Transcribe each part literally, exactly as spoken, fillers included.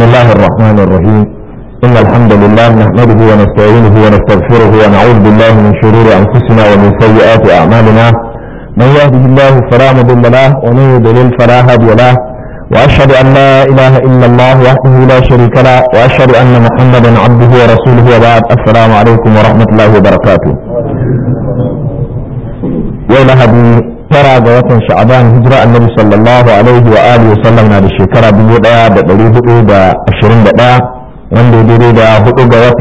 الله الرحمن الرحيم إن الحمد لله نحمده ونستعينه ونستغفره ونعوذ بالله من شرور أنفسنا ومن سيئات أعمالنا من يهده الله فلا مضل له ومن يضلل فلا هادي له وأشهد أن لا إله إلا الله وحده لا شريك له وأشهد أن محمدا عبده ورسوله وبعد السلام عليكم ورحمة الله وبركاته. يوم هدي ترى جوات شعبان هجرة النبي صلى الله عليه وآله وسلم على الشكرة بيودا بدريه دا عشرين دا وندي ديري دا هدو جوات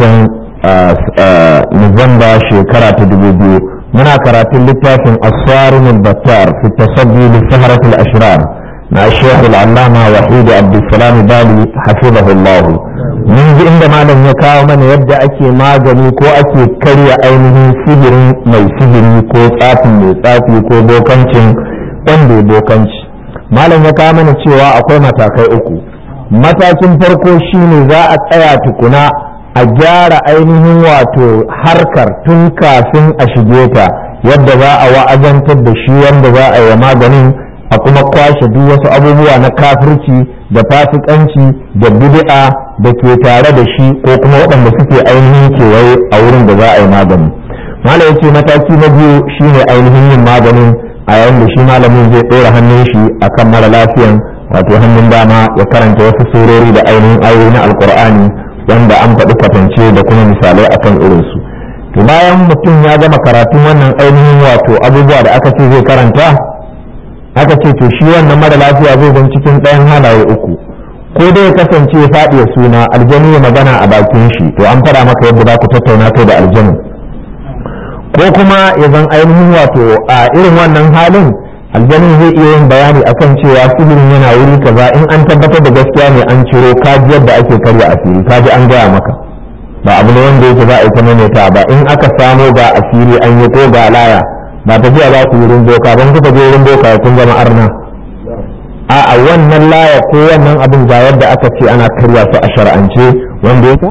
نوفمبر شكرة تدبيبيو منا كرات اللتاف الصارم البتار في التصدي لسهرة الأشرار مع الشيخ العلامة وحيد عبد السلام بالي حفظه الله. من ذي عندما لم يكاو من يبدأ أكي ماغني كو أكي كريا أينه سجر مي سجري كو تافي مي تافي كو بوكانشن وندي بوكانش ما لم يكاو من تشيوا أقوى متاكي أكو matakin farko shine za a tsaya tukuna a gyara ainihin wato harkar tun kafin a shige ta yadda za a wa'azantar da shi wanda za a yi maganin a kuma kwashe duk wasu abubuwa na kafirci da fasikanci da bid'a da ke tare da shi ko kuma waɗanda suke ainihin kewaye a wurin da za a yi magani. Malam ya ce mataki na biyu shine ainihin yin maganin a yayin da shi malamin zai ɗora hannun shi akan mara lafiyan wato hannun dama ya karanta wasu surori da ainihin ayoyi na alkur'ani wanda an faɗi kwatance da kuma misalai akan irinsu. To bayan mutum ya gama karatun wannan ainihin wato abubuwa da aka ce zai karanta aka ce to shi wannan mara lafiya zai zan cikin ɗayan halaye uku, ko dai ya kasance ya faɗi ya suna aljanu ya magana a bakin shi to an fara maka yadda za ku tattauna kai da aljanu, ko kuma ya zan ainihin wato a irin wannan halin aljanu zai iya yin bayani akan cewa sihirin yana wuri kaza in an tabbatar da gaskiya ne an ciro kaji yadda ake karya asiri kaji an gaya maka ba abu ne wanda yake za a yi ta maimaita ba in aka samo ga asiri an yi ko ga laya ba tafiya za ku yi wurin boka ban kuka je wurin boka kun zama arna a a wannan laya ko wannan abin ga yadda aka ce ana karya su a shar'ance wanda yake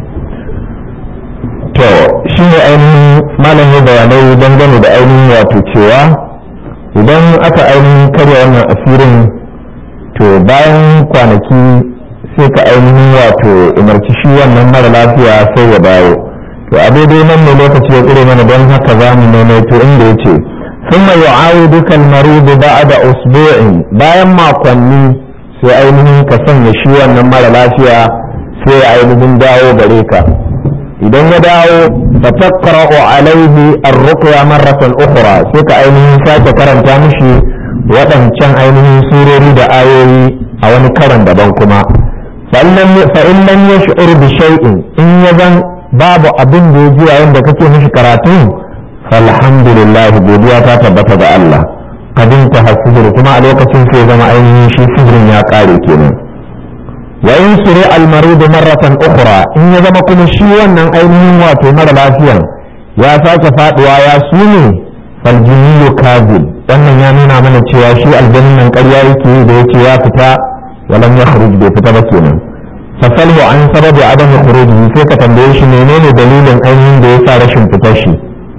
to shi ne ainihin malam ya bayanai dangane da ainihin wato cewa idan aka ainihin karya wannan asirin to bayan kwanaki sai ka ainihin wato umarci shi wannan mara lafiya sai ya dawo. to a daidai nan ne lokaci ya ƙure mana don haka za mu maimaito inda ya ce sun mai ya'awu dukan marudu ba da usbu'in bayan makonni sai ainihin ka sanya shi wannan mara lafiya sai ya ainihin dawo gare ka. idan ya dawo fa taqra'u alaihi ar-ruqya marratan ukhra sai ka ainihin sake karanta mishi waɗancan ainihin surori da ayoyi a wani karan daban kuma fa in lam yash'ur bi shay'in in yazan babu abin da ya ji yayin da kake mishi karatu falhamdulillah godiya ta tabbata ga Allah kadin ta hasibir kuma a lokacin sai zama ainihin shi sihirin ya kare kenan. wa in suri al-marid marratan ukhra in ya zama kuma shi wannan ainihin wato mara lafiyan ya sake faduwa ya sune fal jinnu kadib wannan ya nuna mana cewa shi aljannin nan ƙarya yake da yace ya fita walam yakhruj bai fita ba kenan. fasalhu an sababi adam khuruji sai ka tambaye shi menene dalilin ainihin da yasa rashin fitar shi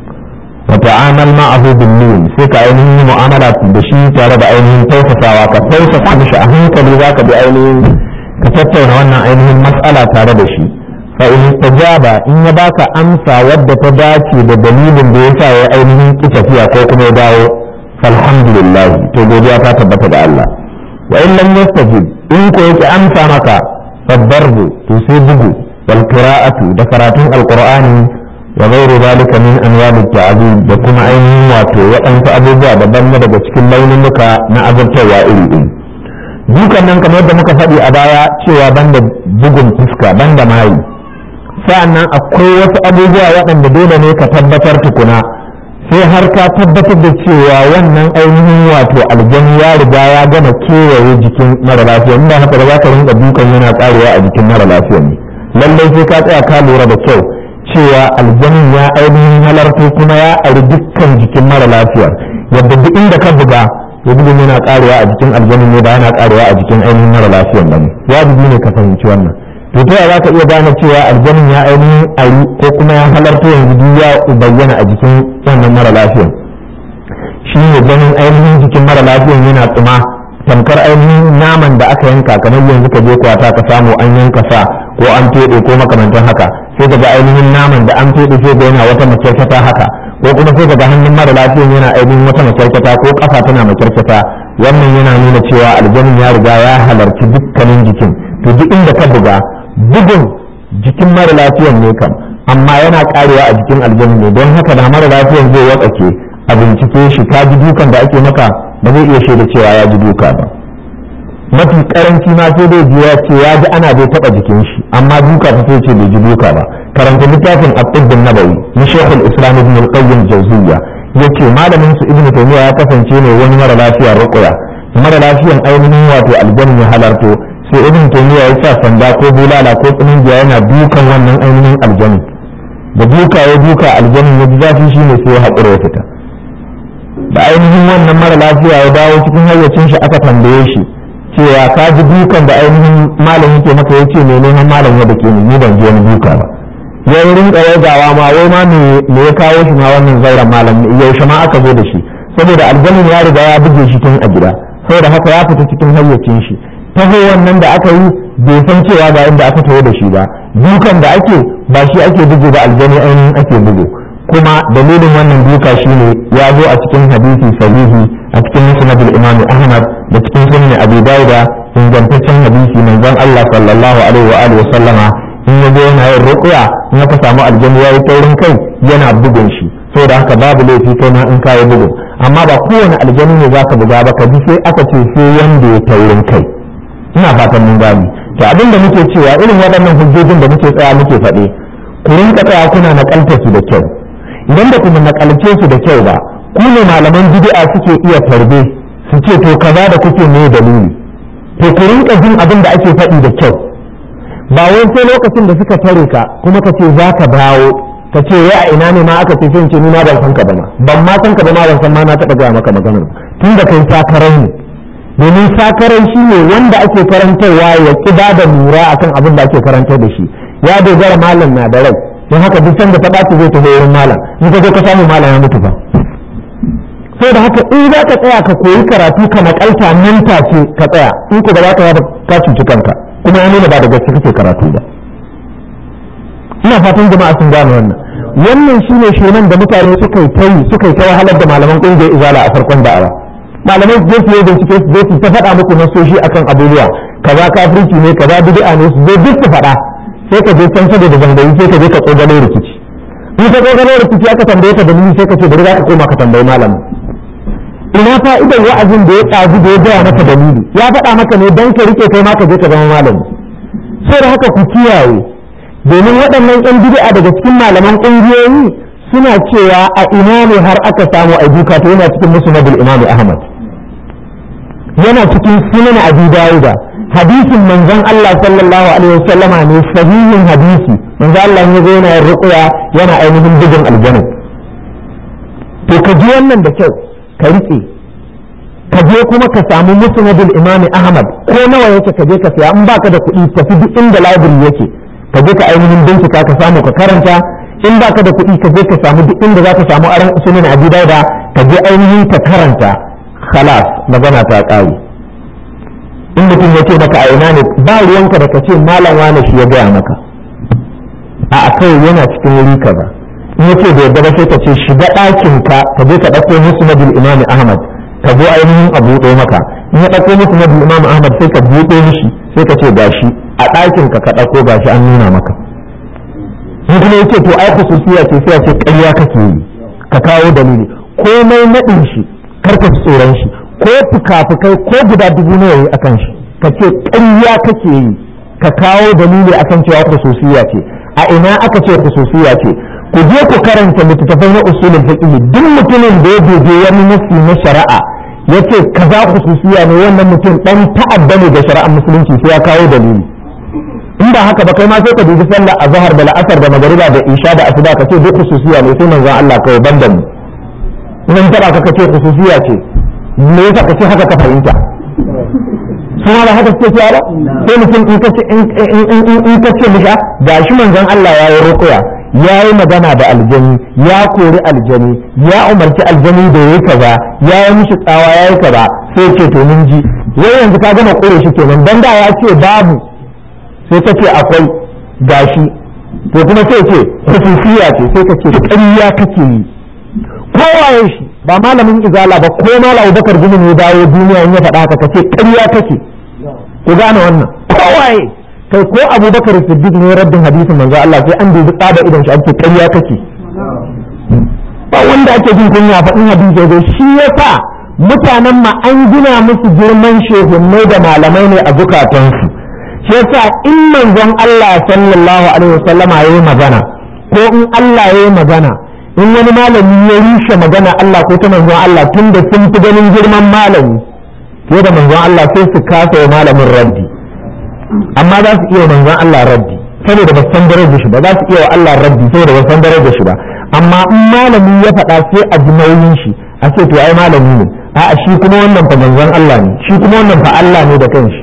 wa ta'amal ma'ahu bil lin sai ka ainihin mu'amala da shi tare da ainihin tausasawa ka tausasa mishi a hankali zaka bi ainihin ka tattauna wannan ainihin mas'ala tare da shi fa in tajaba in ya baka amsa wadda ta dace da dalilin da yasa ya ainihin ki tafiya ko kuma ya dawo falhamdulillah to godiya ta tabbata da Allah. wa in lam yastajib in ko yake amsa maka فالضرب تصيبه والقراءة ذكرات القرآن وغير ذلك من أنواع التعذيب بكم عين واتو وأنت أبو باب بنا daga cikin launuka na azabtarwa iri iri dukan nan kamar yadda muka faɗi a baya cewa banda bugun fuska banda mai sa'annan akwai wasu abubuwa waɗanda dole ne ka tabbatar tukuna sai har ka tabbatar da cewa wannan ainihin wato aljani ya riga ya gama kewaye jikin mara lafiya inda haka da za ka rinka dukan yana tsarewa a jikin mara lafiya ne lallai sai ka tsaya ka lura da kyau cewa aljanin ya ainihin halarta kuma ya ari dukkan jikin mara lafiyar yadda duk inda ka buga to bugun yana tsarewa a jikin aljanin ne ba yana tsarewa a jikin ainihin mara lafiyar ba ne wajibi ne ka fahimci wannan. to ta za ka iya gane cewa aljanin ya ainihin ari ko kuma ya halarta yanzu duk ya bayyana a jikin wannan mara lafiyan shi ne ganin ainihin jikin mara lafiyan yana tsuma tamkar ainihin naman da aka yanka kamar yanzu ka je kwata ka samu an yanka sa ko an feɗe ko makamantan haka sai ka ga ainihin naman da an feɗe sai ga yana wata makyarkyata haka ko kuma sai ka ga hannun mara lafiyan yana ainihin wata makyarkyata ko kafa tana makyarkyata wannan yana nuna cewa aljanin ya riga ya halarci dukkanin jikin to duk inda ka buga bugun jikin mara lafiyan ne kam amma yana karewa a jikin aljanin ne don haka da mara lafiyan zai watsake a bincike shi ka ji dukan da ake maka ba zai iya shaida cewa ya ji duka ba mafi karanci ma sai dai ji ya ce ya ji ana dai taba jikin shi amma duka ta sai ce bai ji duka ba karanta littafin at-tibb an-nabawi na Sheikhul Islam Ibn al-Qayyim Jawziyya yace malamin su Ibn Taymiyyah ya kasance ne wani mara lafiya ruqya mara lafiyan ainihin wato aljanna ya halarto sai Ibn Taymiyyah ya sa sanda ko bulala ko tsiningiya yana dukan wannan ainihin aljanna da duka ya duka aljanna ya ji zafi shine sai ya haƙura ya fita da ainihin wannan mara lafiya ya dawo cikin hayyacin shi aka tambaye shi cewa ka ji dukan da ainihin malam yake maka ya ce mai neman malam ya dake ni ni ban je wani duka ba ya rinka yagawa ma wai ma me ya kawo shi ma wannan zauren malam yaushe ma aka zo da shi saboda aljanin ya riga ya buge shi tun a gida saboda haka ya fita cikin hayyacin shi taho wannan da aka yi bai san cewa ga inda aka taho da shi ba dukan da ake ba shi ake bugu ba aljani ainihin ake bugu kuma dalilin wannan duka shine ya zo a cikin hadisi sahihi a cikin musnad al-imam Ahmad da cikin sunan Abi Dawud ingantaccen hadisi manzon Allah sallallahu alaihi wa alihi wasallama in yazo yana yin ruqya in aka samu aljanna yayi taurin kai yana bugun shi saboda haka babu laifi kai ma in kai bugun amma ba kowane aljanna ne zaka buga ba ka ji sai aka ce sai wanda ya taurin kai ina fatan mun gani to abin da muke cewa irin waɗannan hujjojin da muke tsaya muke faɗe ku rinka tsaya kuna nakaltar su da kyau idan da kuma nakalce su da kyau ba ku ne malaman bid'a suke iya tarbe su ce to kaza da kuke ne dalili to ku rinka jin abin da ake faɗi da kyau ba wai sai lokacin da suka tare ka kuma ka ce za ka dawo ka ce ya ina ne ma aka ce sai ce ni ma ban san ka ba ma ban ma san ka ba ma ban san ma na taɓa gaya maka maganar tun da kai sakarai ne domin sakarai shi ne wanda ake karantarwa ya ƙida da lura akan abin da ake karantar da shi ya dogara malam na da rai don haka duk sanda ta ɓaci zai tafi wurin malam in ka zo ka samu malam ya mutu fa sai da haka in za ka tsaya ka koyi karatu ka nakalta nan take ka tsaya in ku ba za ka yaba ka cuci kanka kuma ya nuna ba da gaske kake karatu ba ina fatan jama'a sun gane wannan wannan shine shenan da mutane suka yi tayi suka yi ta wahalar da malaman kungiyar izala a farkon da'awa malamai su je su bincike su je su ta faɗa muku nasoshi akan abubuwa kaza kafirci ne kaza bid'a ne su zo duk su faɗa sai ka je can saboda zangayi sai ka je ka tsogalo rikici in ka tsogalo rikici aka tambaye ka dalili sai ka ce bari za ka koma ka tambayi malamin ina fa'idar wa'azin da ya tsaji da ya gaya maka dalili ya faɗa maka ne don ka rike kai ma ka je ka zama malami sai da haka ku kiyaye domin waɗannan ƴan bid'a daga cikin malaman ƙungiyoyi suna cewa a ina ne har aka samu a duka to yana cikin musnadul imam Ahmad yana cikin sunan Abi Dawud hadisin manzon Allah sallallahu alaihi wasallam ne sahihin hadisi manzon Allah ne zai yana ruqya yana ainihin bugun aljanna to ka ji wannan da kyau ka rike ka je kuma ka samu musnadul imam Ahmad ko nawa yake ka je ka saya in baka da kuɗi tafi duk inda library yake ka je ka ainihin bincika ka samu ka karanta in baka da kuɗi ka je ka samu duk inda za ka samu aran sunan Abi Dawud ka je ainihin ka karanta khalas magana ta ƙare in mutum ya ce maka a ina ne ba ruwanka da ka ce malam wani shi ya gaya maka a akai yana cikin wuri kaza in ya ce da yadda ba sai ka ce shiga ɗakin ka ka je ka ɗauko musnadul imam Ahmad ka zo ainihin a buɗe maka in ya ɗauko musnadul imam Ahmad sai ka buɗe mishi sai ka ce gashi a ɗakin ka ka ɗauko gashi an nuna maka in kuma ya ce to ai khususiya ce sai ya ce ƙarya kake yi ka kawo dalili komai naɗin shi karka tsoron shi ko fuka-fukai ko guda dubu nawa yi akan shi ka ce ƙarya kake yi ka kawo dalili akan cewa khususiya ce a ina aka ce khususiya ce ku je ku karanta littattafai na usulul fiqh duk mutumin da ya doge wani nasi na shari'a yace kaza khususiya ne wannan mutum dan ta'adda ne ga shari'ar musulunci sai ya kawo dalili in ba haka ba kai ma sai ka dubi sallar azhar da la'asar da magariba da isha da asuba ka ce duk khususiya ne sai manzon Allah kawai banda mu in taba ka ce khususiya ce me yasa ka ce haka ka fahimta suna da haka suke cewa ba sai mutum in ka ce in ka ce mishi ga shi manzon Allah ya yi ruqya ya yi magana da aljani ya kori aljani ya umarci aljani da yayi kaza ya yi mishi tsawa ya yi kaza sai ce to mun ji wai yanzu ka gama kure shi kenan dan da ya ce babu sai ka ce akwai gashi to kuma sai ce hususiya ce sai ka ce ƙarya kake yi kowaye shi ba malamin izala ba ko malam Abubakar Gumi ne dawo duniya in ya faɗa haka kace ƙarya kake ku gane wannan kowaye kai ko Abubakar Siddiq ne raddin hadisin manzo Allah sai an dubi tsada idan shi ake ƙarya kake ba wanda ake jin kunya faɗin hadisi dai shi yasa mutanen ma an gina musu girman shehunnai da malamai ne a zukatansu shi yasa in manzon Allah sallallahu alaihi wasallama yayi magana ko in Allah yayi magana in wani malami ya rushe magana Allah ko ta manzon Allah tunda sun fi ganin girman malami fiye da manzon Allah sai su kasa wa malamin raddi amma za su iya manzon Allah raddi saboda ba san darajar shi ba za su iya wa Allah raddi saboda ba san darajar shi ba amma in malami ya faɗa sai a ji nauyin shi a ce to ai malami ne a'a shi kuma wannan fa manzon Allah ne shi kuma wannan fa Allah ne da kanshi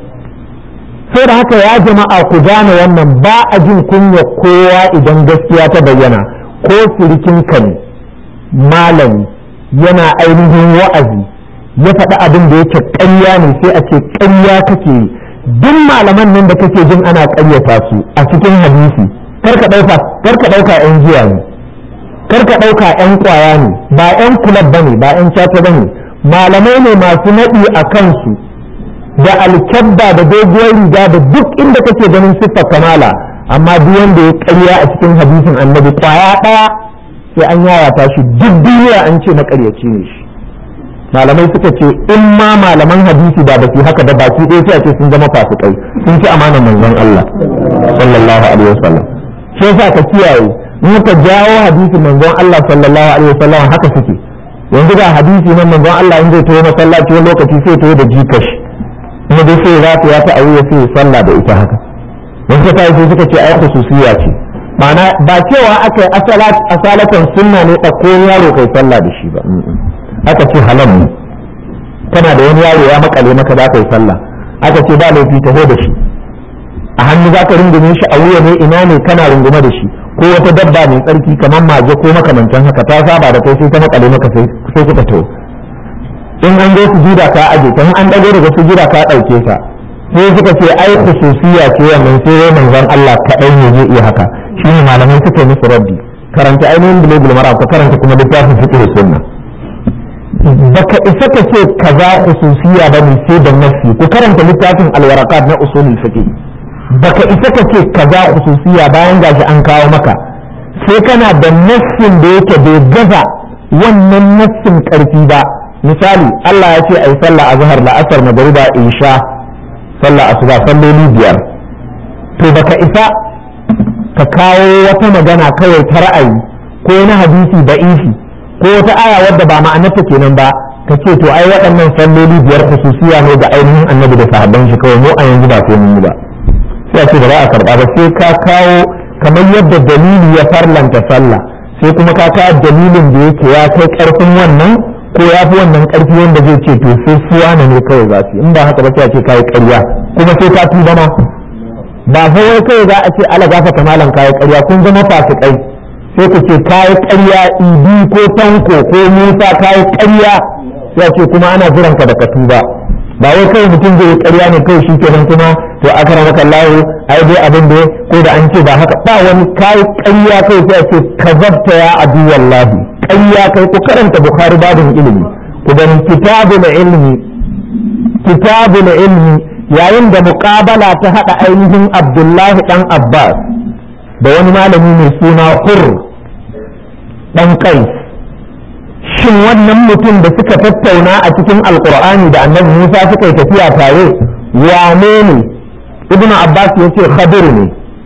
sai da haka ya jama'a ku gane wannan ba a jin kunya kowa idan gaskiya ta bayyana ko sirikin ka ne malami yana ainihin wa'azi ya faɗi abin da yake ƙarya ne sai a ce ƙarya kake yi duk malaman nan da kake jin ana ƙaryata su a cikin hadisi karka ɗauka karka ɗauka ƴan jiya ne karka ɗauka ƴan ƙwaya ne ba ƴan kulab bane ba ƴan caca bane malamai ne masu naɗi a kansu da alkyabba da doguwar riga da duk inda kake ganin siffar kamala amma duk wanda ya ƙarya a cikin hadisin annabi ƙwaya ɗaya sai an yayata shi duk duniya an ce na ƙaryaci ne shi malamai suka ce in ma malaman hadisi da baki haka da baki ɗaya sai a ce sun zama fasikai sun ci amanar manzon Allah sallallahu alaihi wasallam shi yasa ka kiyaye in ka jawo hadisi manzon Allah sallallahu alaihi wasallam haka suke yanzu ga hadisi nan manzon Allah in zai tawo masallaci wani lokaci sai tawo da jikashi kuma dai sai za ta ya ta auya sai sallah da ita haka wanda ta yi suka ce ai khususiyya ce ma'ana ba cewa aka yi asalatan sunna ne ɗauko yaro kai sallah da shi ba aka ce halal ne kana da wani yaro ya makale maka za ka yi sallah aka ce ba laifi taho da shi a hannu za ka rungume shi a wuya ne ina ne kana rungume da shi ko wata dabba mai tsarki kamar mage ko makamancin haka ta saba da kai sai ta makale maka sai kuka taho in an zo sujuda ka aje ta an dago daga sujuda ka dauke ta sai suka ce ai khususiyya ce wannan sai manzon Allah kadai ne zai iya haka shine malamai suka musu raddi karanta ainihin bulugul maram ka karanta kuma littafin fiqh sunna baka isa ka ce kaza khususiyya ba ne sai da nafsi ku karanta littafin alwaraqat na usulul fiqh baka isa ka ce kaza khususiyya bayan gashi an kawo maka sai kana da nafsin da yake bai gaza wannan nafsin karfi ba misali Allah ya ce ai sallah azhar la asar magriba isha sallah asuba salloli biyar to baka isa ka kawo wata magana kawai ta ra'ayi ko na hadisi da'ifi ko wata aya wadda ba ma'anarta kenan ba ka ce to ai waɗannan salloli biyar khususiya ne da ainihin annabi da sahabban shi kawai mu a yanzu ba sai mun yi ba sai a ce ba za a karɓa ba sai ka kawo kamar yadda dalili ya farlanta sallah sai kuma ka kawo dalilin da yake ya kai ƙarfin wannan ko ya fi wannan ƙarfi wanda zai ce to sai suwa ne kawai za su in ba haka ba sai a ce kai ƙarya kuma sai ka tuba ma ba sai wai kawai za a ce ala gafata malam kai ƙarya kun zama fasikai sai ku ce kayi ƙarya idi ko tanko ko musa kayi ƙarya sai ce kuma ana jiran ka da ka tuba ba wai kai mutum zai yi ƙarya ne kai shi kenan kuma to akara maka Allah ai dai abin da ko da an ce ba haka ba wani kayi ƙarya kai sai ce kazabta ya adu wallahi ƙarya kai ku karanta bukhari babin ilimi ku gani kitabul ilmi kitabul ilmi yayin da muqabala ta hada ainihin Abdullahi dan Abbas da wani malami mai suna hur dan kai shin wannan mutum da suka tattauna a cikin alkur'ani da annabi Musa suka yi tafiya tare wane ne ibnu Abbas ya ce khadir ne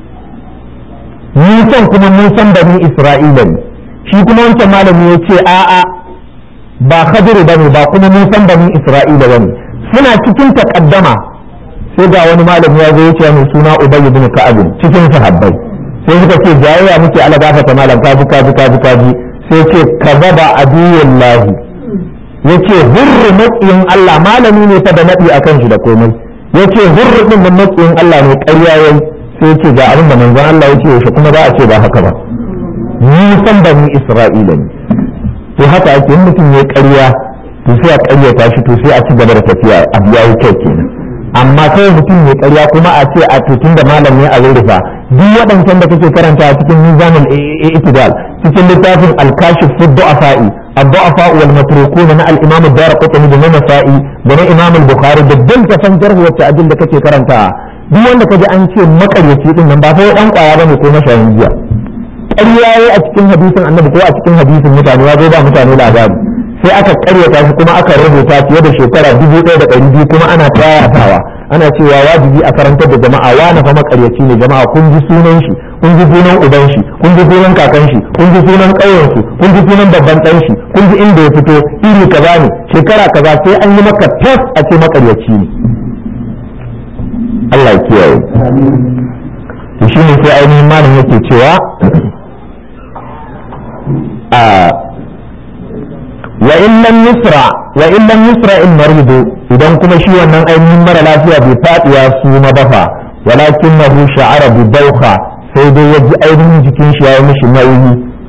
Musan kuma Musan bani Isra'ila ne shi kuma wancan malami ya ce a'a ba khadir bane ba kuma Musan bani Isra'ila bane suna cikin takaddama sai ga wani malami ya zo ya ce mai suna Ubay ibn Ka'ab cikin sahabbai sai suka ce jayayya muke ala gafata malam kaji kaji kaji kaji sai ce kazaba aduwallahi yace hurru maqiyin Allah malami ne fa da nadi akan shi da komai yace hurru din da maqiyin Allah ne ƙarya yayi sai yace ga abin da manzon Allah yace shi kuma za a ce ba haka ba ni san bani Isra'ila ne to haka ake mutum yayi ƙarya to sai a ƙaryata shi to sai a ci gaba da tafiya a biya kyau kenan. Amma kai mutum mai ƙarya kuma a ce a tutun da malam ne a rurrufa duk waɗancan da kake karanta a cikin mizanul i'tidal cikin littafin al-kashif fi du'afa'i ad-du'afa wal matrukun na al-imam ad-darqutni da nasa'i da na imam al-bukhari da dalta san jarh wa ta'dil da kake karanta duk wanda kaji an ce makaryaci din nan ba fa dan kwaya bane ko mashayin jiya ƙarya yayi a cikin hadisin annabi ko a cikin hadisin mutane ya zo ba mutane labari sai aka karyata shi kuma aka rubuta fiye da shekara dubu ɗaya da ɗari biyu kuma ana tayatawa ana cewa wajibi a karantar da jama'a wani fa makaryaci ne jama'a kun ji sunan shi kun ji sunan uban shi kun ji sunan kakan shi kun ji sunan ƙauyen su kun ji sunan babban ɗan shi kun ji inda ya fito iri kaza ne shekara kaza sai an yi maka tas a ce makaryaci ne Allah ya kiyaye to shine sai ainihin malam yake cewa a wa in lam yusra wa in lam yusra al marid idan kuma shi wannan ainihin mara lafiya bai fadiya su ma bafa walakinahu sha'ara bi dawkha sai dai yaji ainihin jikin shi yayi mishi nauyi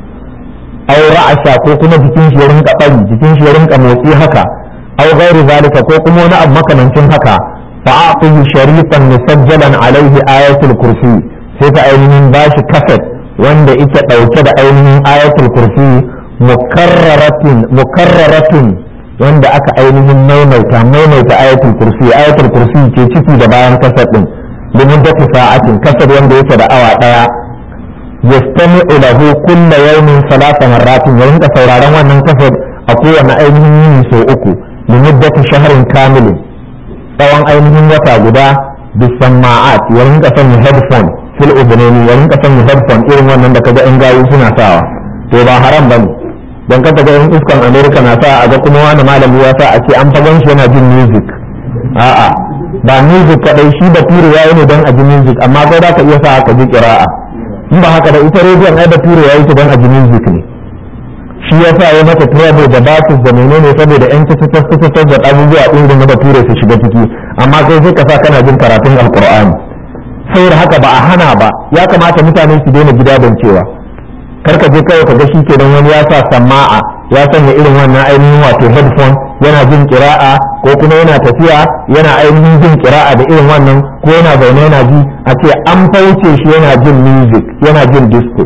aw ra'asa ko kuma jikin shi ya rinka bari jikin shi ya rinka motsi haka aw ghairi zalika ko kuma wani abu makamancin haka fa a'tihi sharifan musajjalan alaihi ayatul kursi sai ta ainihin bashi kaset wanda yake dauke da ainihin ayatul kursi mukarraratin mukarraratin wanda aka ainihin maimaita maimaita ayatul kursi ayatul kursi ke ciki da bayan kasar din limin da sa'atin kasar wanda yake da awa daya yastami'u lahu kullu yawmin salasa marratin ya rinka sauraron wannan kasar a kowane ainihin yini sau uku limuddati shahrin kamil tsawon ainihin wata guda bisama'at ya rinka sanya headphone fil udunani ya rinka sanya headphone irin wannan da kaga in gayu suna sawa to ba haram bane don kada ga yan iskan america na sa a ga kuma wani malami ya sa a ce an fagan shi yana jin music a'a ba music kadai shi bature yayi ne don a ji music amma kai za ka iya sa ka ji qira'a in ba haka da ita rediyon ai bature yayi ta don a ji music ne shi ya sa ya mata trouble da basis da menene saboda yan tattattattattata da abubuwa din da bature su shiga ciki amma kai sai ka sa kana jin karatun alqur'ani saboda haka ba a hana ba ya kamata mutane su daina gida don cewa karka je kawai ka ga shi kenan wani ya sa sama'a ya sanya irin wannan ainihin wato headphone yana jin kira'a ko kuma yana tafiya yana ainihin jin kira'a da irin wannan ko yana zaune yana ji a ce an fauce shi yana jin music yana jin disco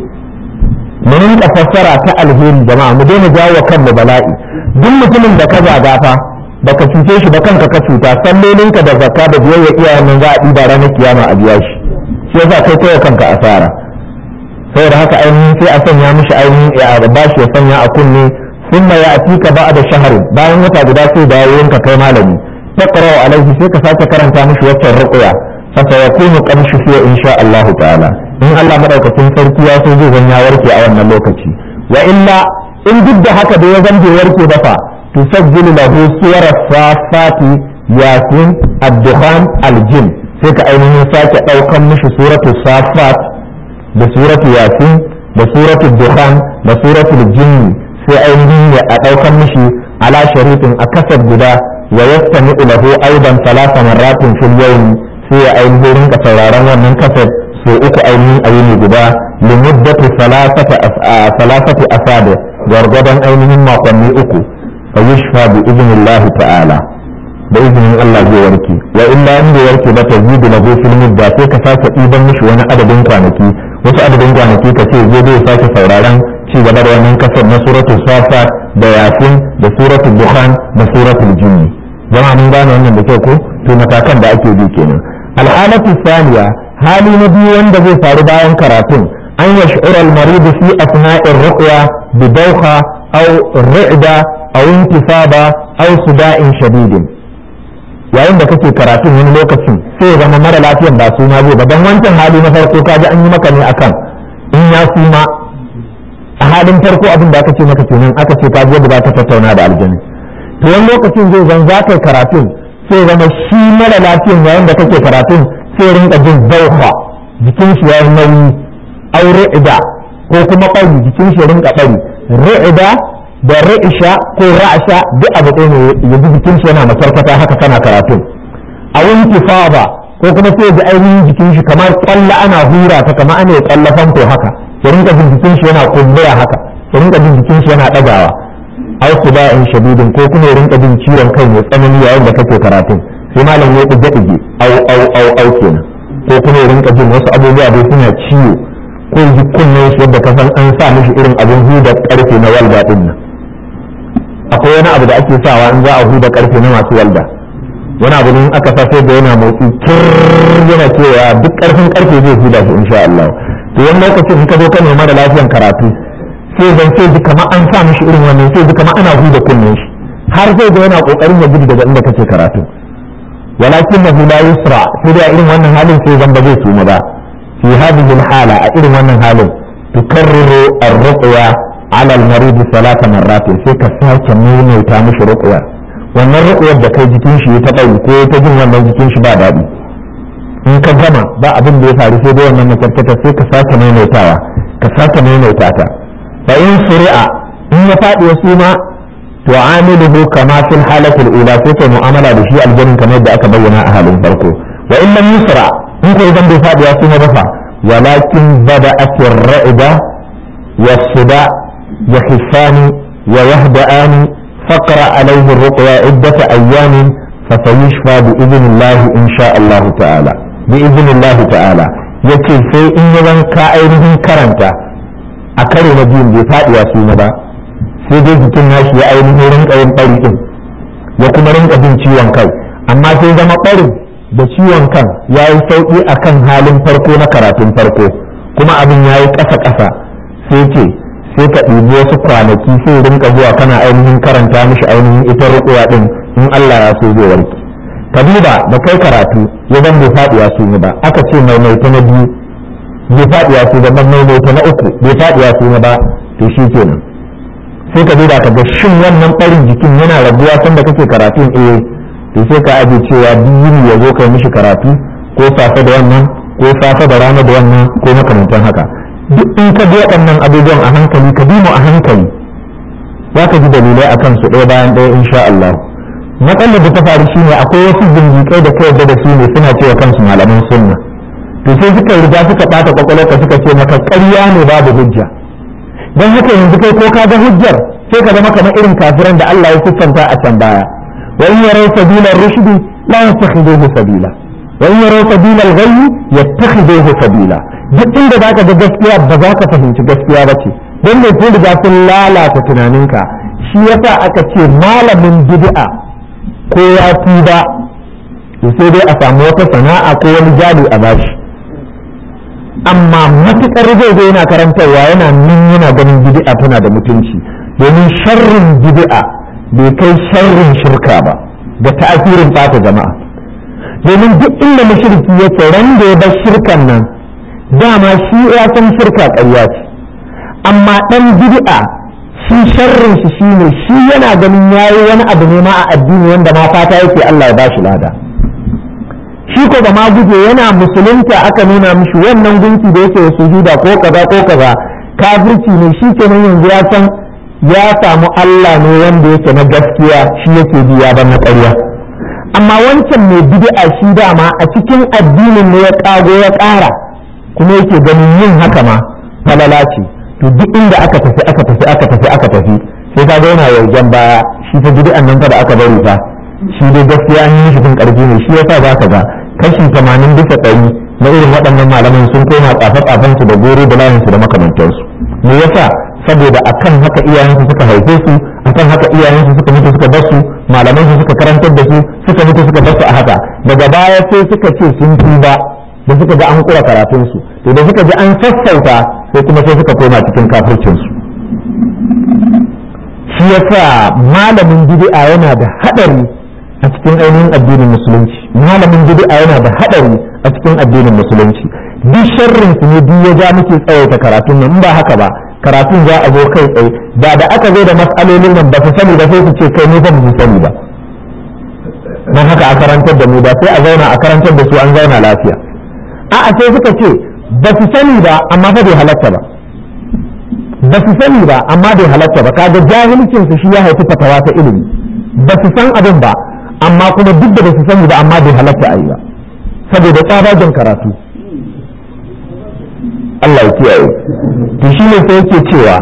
mun rinka fassara ta alheri jama'a mu daina jawo kanmu bala'i duk mutumin da ka zaga fa baka cuce shi ba kanka ka cuta sallolinka da zakka da biyayya iyayen nan za a ɗiba ranar kiyama a biya shi shi yasa kai kai kanka asara saboda haka ainihin sai a sanya mishi ainihin ya ba shi ya sanya a kunne thumma ya'tika ba'da shahr bayan wata guda sai da yayin ka kai malami taqra alaihi sai ka sake karanta mishi waccan ruqya fa sayakunu qad shufiya insha Allah ta'ala in Allah madaukakin sarki ya so zai zanya warke a wannan lokaci wa illa in duk da haka da ya zan bai warke ba fa tusajjilu lahu suwara safati yasin ad-dukhan al-jin sai ka ainihin sake daukan mishi suratul safat da suratu yasin da suratu dukhan da suratu jinn sai ainihin ya a daukan mishi ala sharifin a kasar guda wa yastami'u lahu aidan thalatha marratin fil yawm sai ya ainihin rinka sauraron wannan kasar so uku ainihin a yini guda li muddati thalathati thalathati asad gargadan ainihin makonni uku fa yushfa bi idnillahi ta'ala da izinin Allah zai warke wa illa in bai warke ba tazidu lahu fil mudda sai ka sake ɗiban mishi wani adadin kwanaki wasu adadin kwanaki ka ce zai zai sake sauraron ci gaba da wannan kasar na suratul safa da yasin da suratul dukhan da suratul jinni jama'a mun gane wannan da kyau ko to matakan da ake bi kenan alhalatu thaniya hali na biyu wanda zai faru bayan karatun an yash'ur al-marid fi asna'ir ruqya bi dawkha aw ri'da aw intifada aw suda'in shadidin yayin da kake karatun wani lokacin sai zama mara lafiyan ba suna zai ba don wancan hali na farko kaji an yi maka ne akan in ya suma a halin farko abin da aka ce maka kenan aka ce kaji yadda za ta tattauna da aljani to wani lokacin zai zan za ka karatun sai zama shi mara lafiyan yayin da kake karatun sai rinka jin zauha jikin shi yayin nauyi au ri'ida ko kuma ɓari jikin shi rinka ɓari ri'ida da ra'isha ko ra'asha duk abu ɗaya ne ya ji jikin shi yana makarkata haka kana karatu a wanki faba ko kuma sai ji ainihin jikin shi kamar kwalla ana hura ta kamar ana yi kwalla fanto haka ya rinka jin jikin shi yana kumbura haka ya rinka jin jikin shi yana ɗagawa aw suda'in shadidin ko kuma ya rinka jin ciwon kai mai tsanani yayin da kake karatun sai malam ya dige dige au au au au kenan ko kuma ya rinka jin wasu abubuwa dai suna ciwo ko ji kunnen shi yadda ka san an sa mishi irin abin huda karfe na walda din nan akwai wani abu da ake sawa in za a huda karfe na masu walda wani abu ne aka sa sai da yana motsi kirr yana cewa duk karfin karfe zai huda shi insha Allah to wani lokacin in ka zo ka nema da lafiyan karatu sai zan sai ji kamar an sa mishi irin wannan sai ji kamar ana huda kunnen shi har sai da yana kokarin ya gudu daga inda kake karatu walakin nahu la yusra sai da irin wannan halin sai zan ba zai suma ba fi hadhihi alhala a irin wannan halin tukarriru ar-ruqya ala al-marid salata marrat sai ka sake maimaita mishi ruqya wannan ruqyar da kai jikin shi ya taba ko ta jin wannan jikin shi ba dadi in ka gama ba abin da ya faru sai da wannan makarkata sai ka sake maimaitawa ka sake maimaita ta fa in suri'a in ya fadi ya suma tu'amiluhu kama fil halati al-ula sai kai mu'amala da shi aljannin kamar yadda aka bayyana a halin farko wa in lam yusra in ko idan bai fadi ya suma ba fa walakin bada'at ar-ra'ida was-suda yakhifani wa yahda'ani faqra alayhi ar-ruqya iddat ayyamin fa sayashfa bi idhnillah insha Allah ta'ala bi idhnillah ta'ala yace sai in yawan ka ainihin karanta a kare na biyun bai fadi ya suma ba sai dai jikin nashi ya ainihin rinka yin ɓari ɗin ya kuma rinka jin ciwon kai amma sai zama ɓarin da ciwon kan ya yi sauƙi a kan halin farko na karatun farko kuma abin ya yi ƙasa-ƙasa sai ce sai ka ɗibi wasu kwanaki sai rinka zuwa kana ainihin karanta mishi ainihin ita ruƙuwa ɗin in Allah ya so zai warke ka duba da kai karatu ya zan bai faɗi ya sumi ba aka ce maimaita na biyu bai faɗi ya sumi ba maimaita na uku bai faɗi ya sumi ba to shi kenan sai ka duba ka ga shin wannan ɓarin jikin yana rabuwa sanda kake karatun eh to sai ka aje cewa duk ya zo kai mishi karatu ko safe da wannan ko safe da rana da wannan ko makamantan haka duk in ka bi waɗannan abubuwan a hankali ka bi mu a hankali za ka ji dalilai a kansu ɗaya bayan ɗaya insha Allah matsalar da ta faru shine akwai wasu zindiƙai da ka yarda da su ne suna cewa kansu malaman sunna to sai suka riga suka ɓata kwakwalwarka suka ce maka ƙarya ne babu hujja don haka yanzu kai ko ka ga hujjar sai ka zama kamar irin kafiran da Allah ya siffanta a can baya wa in yaraw sabila rushd la yattakhiduhu sabila wa in yaraw sabila al-ghayy yattakhiduhu sabila duk inda zaka ga gaskiya ba za ka fahimci gaskiya ba ce don ne sun riga sun lalata tunaninka shi yasa aka ce malamin bid'a ko ya tuba sai dai a samu wata sana'a ko wani jali a bashi amma matuƙar zai zo yana karantarwa yana nan yana ganin bid'a tana da mutunci domin sharrin bid'a bai kai sharrin shirka ba da ta'asirin ɓata jama'a domin duk inda mushriki yake ran da ya bar shirkan nan dama shi ya san shirka ƙarya ce amma ɗan bid'a shi sharrin shi shine shi yana ganin yayi wani abu ne ma a addini wanda ma fata yake Allah ya bashi lada shi ko da ma guje yana musulunta aka nuna mishi wannan gunki da yake sujuda ko kaza ko kaza kafirci ne shi kenan yanzu ya san ya samu Allah ne wanda yake na gaskiya shi yake biya ban na ƙarya amma wancan mai bid'a shi dama a cikin addinin ne ya kago ya ƙara kuma yake ganin yin haka ma falala ce to duk inda aka tafi aka tafi aka tafi aka tafi sai ka ga yana yarjan baya shi fa bid'an nan fa da aka bari fa shi dai gaskiya an yi shi fin ƙarfi ne shi yasa za ka ga kashi tamanin bisa ɗari na irin waɗannan malaman sun koma tsafe-tsafen su da goro da layin su da makamantansu me yasa saboda akan haka iyayensu suka haife su akan haka iyayensu suka mutu suka bar su malaman su suka karantar da su suka mutu suka bar su a haka daga baya sai suka ce sun tuba da suka ga an kura karatun su to da suka ji an sassauta sai kuma sai suka koma cikin kafircin su shi yasa malamin bid'a yana da hadari a cikin ainihin addinin musulunci malamin bid'a yana da hadari a cikin addinin musulunci duk sharrin su ne duk ya ja muke tsawaita karatun nan in ba haka ba karatun za a zo kai tsaye da da aka zo da mas'alolin nan ba su sani ba sai su ce kai ne ba mu sani ba dan haka a karantar da mu ba sai a zauna a karantar da su an zauna lafiya a'a sai suka ce ba su sani ba amma fa bai halatta ba ba su sani ba amma bai halatta ba kaga jahilcin su shi ya haifi fatawa ta ilimi ba su san abin ba amma kuma duk da ba su sani ba amma bai halatta a yi ba saboda tsabagen karatu Allah ya kiyaye to shi ne sai yake cewa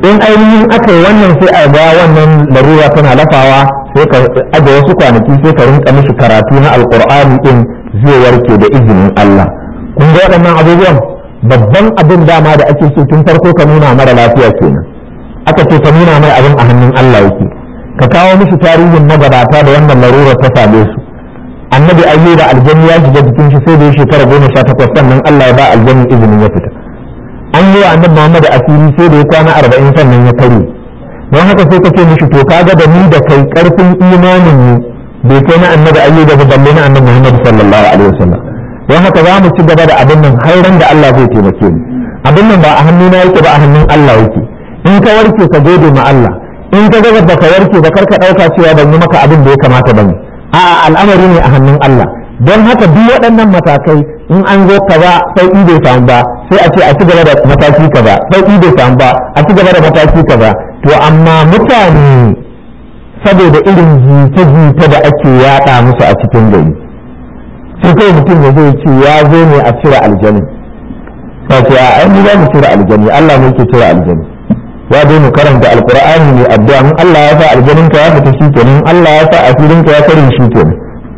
in ainihin aka yi wannan sai a ga wannan larura tana lafawa sai ka aje wasu kwanaki sai ka rinka mishi karatu na alqur'ani din zai warke da izinin Allah. kun ga waɗannan abubuwan babban abin dama da ake so tun farko ka nuna mara lafiya kenan aka ce ka nuna mai abin a hannun Allah yake ka kawo mishi tarihin magabata da wannan larurar ta same su. annabi ayyuba aljanni ya shiga jikin shi sai da ya shekara goma sha takwas sannan Allah ya ba aljanni izinin ya fita. an yi wa annabi Muhammad asiri sai da ya kwana arba'in sannan ya kare. don haka sai ka ce mishi to kaga da ni da kai karfin imanin mu bai kai na annabi ayyuba ba balle na annabi Muhammad sallallahu alaihi wasallam. don haka za mu ci gaba da abin nan har ran da Allah zai taimake mu. abin nan ba a hannuna yake ba a hannun Allah yake. in ka warke ka gode ma Allah, in ka ga ba ka warke ba kar ka dauka cewa ban yi maka abin da ya kamata bane. a'a al'amari ne a hannun Allah. don haka duk waɗannan matakai in an zo kaza sai in bai samu ba sai a ce a ci gaba da mataki kaza sai in bai samu ba a ci gaba da mataki kaza. to amma mutane saboda irin jita-jita da ake yaɗa musu a cikin gari sai kai mutum ya zai ce ya zo ne a cire aljani. sai ce a ni za mu cire aljani, Allah ne ke cire aljani. ya dai mu karanta alqur'ani ne addu'a in Allah ya sa aljanin ka ya fita shi kenan, Allah ya sa asirin ka ya kare shi kenan.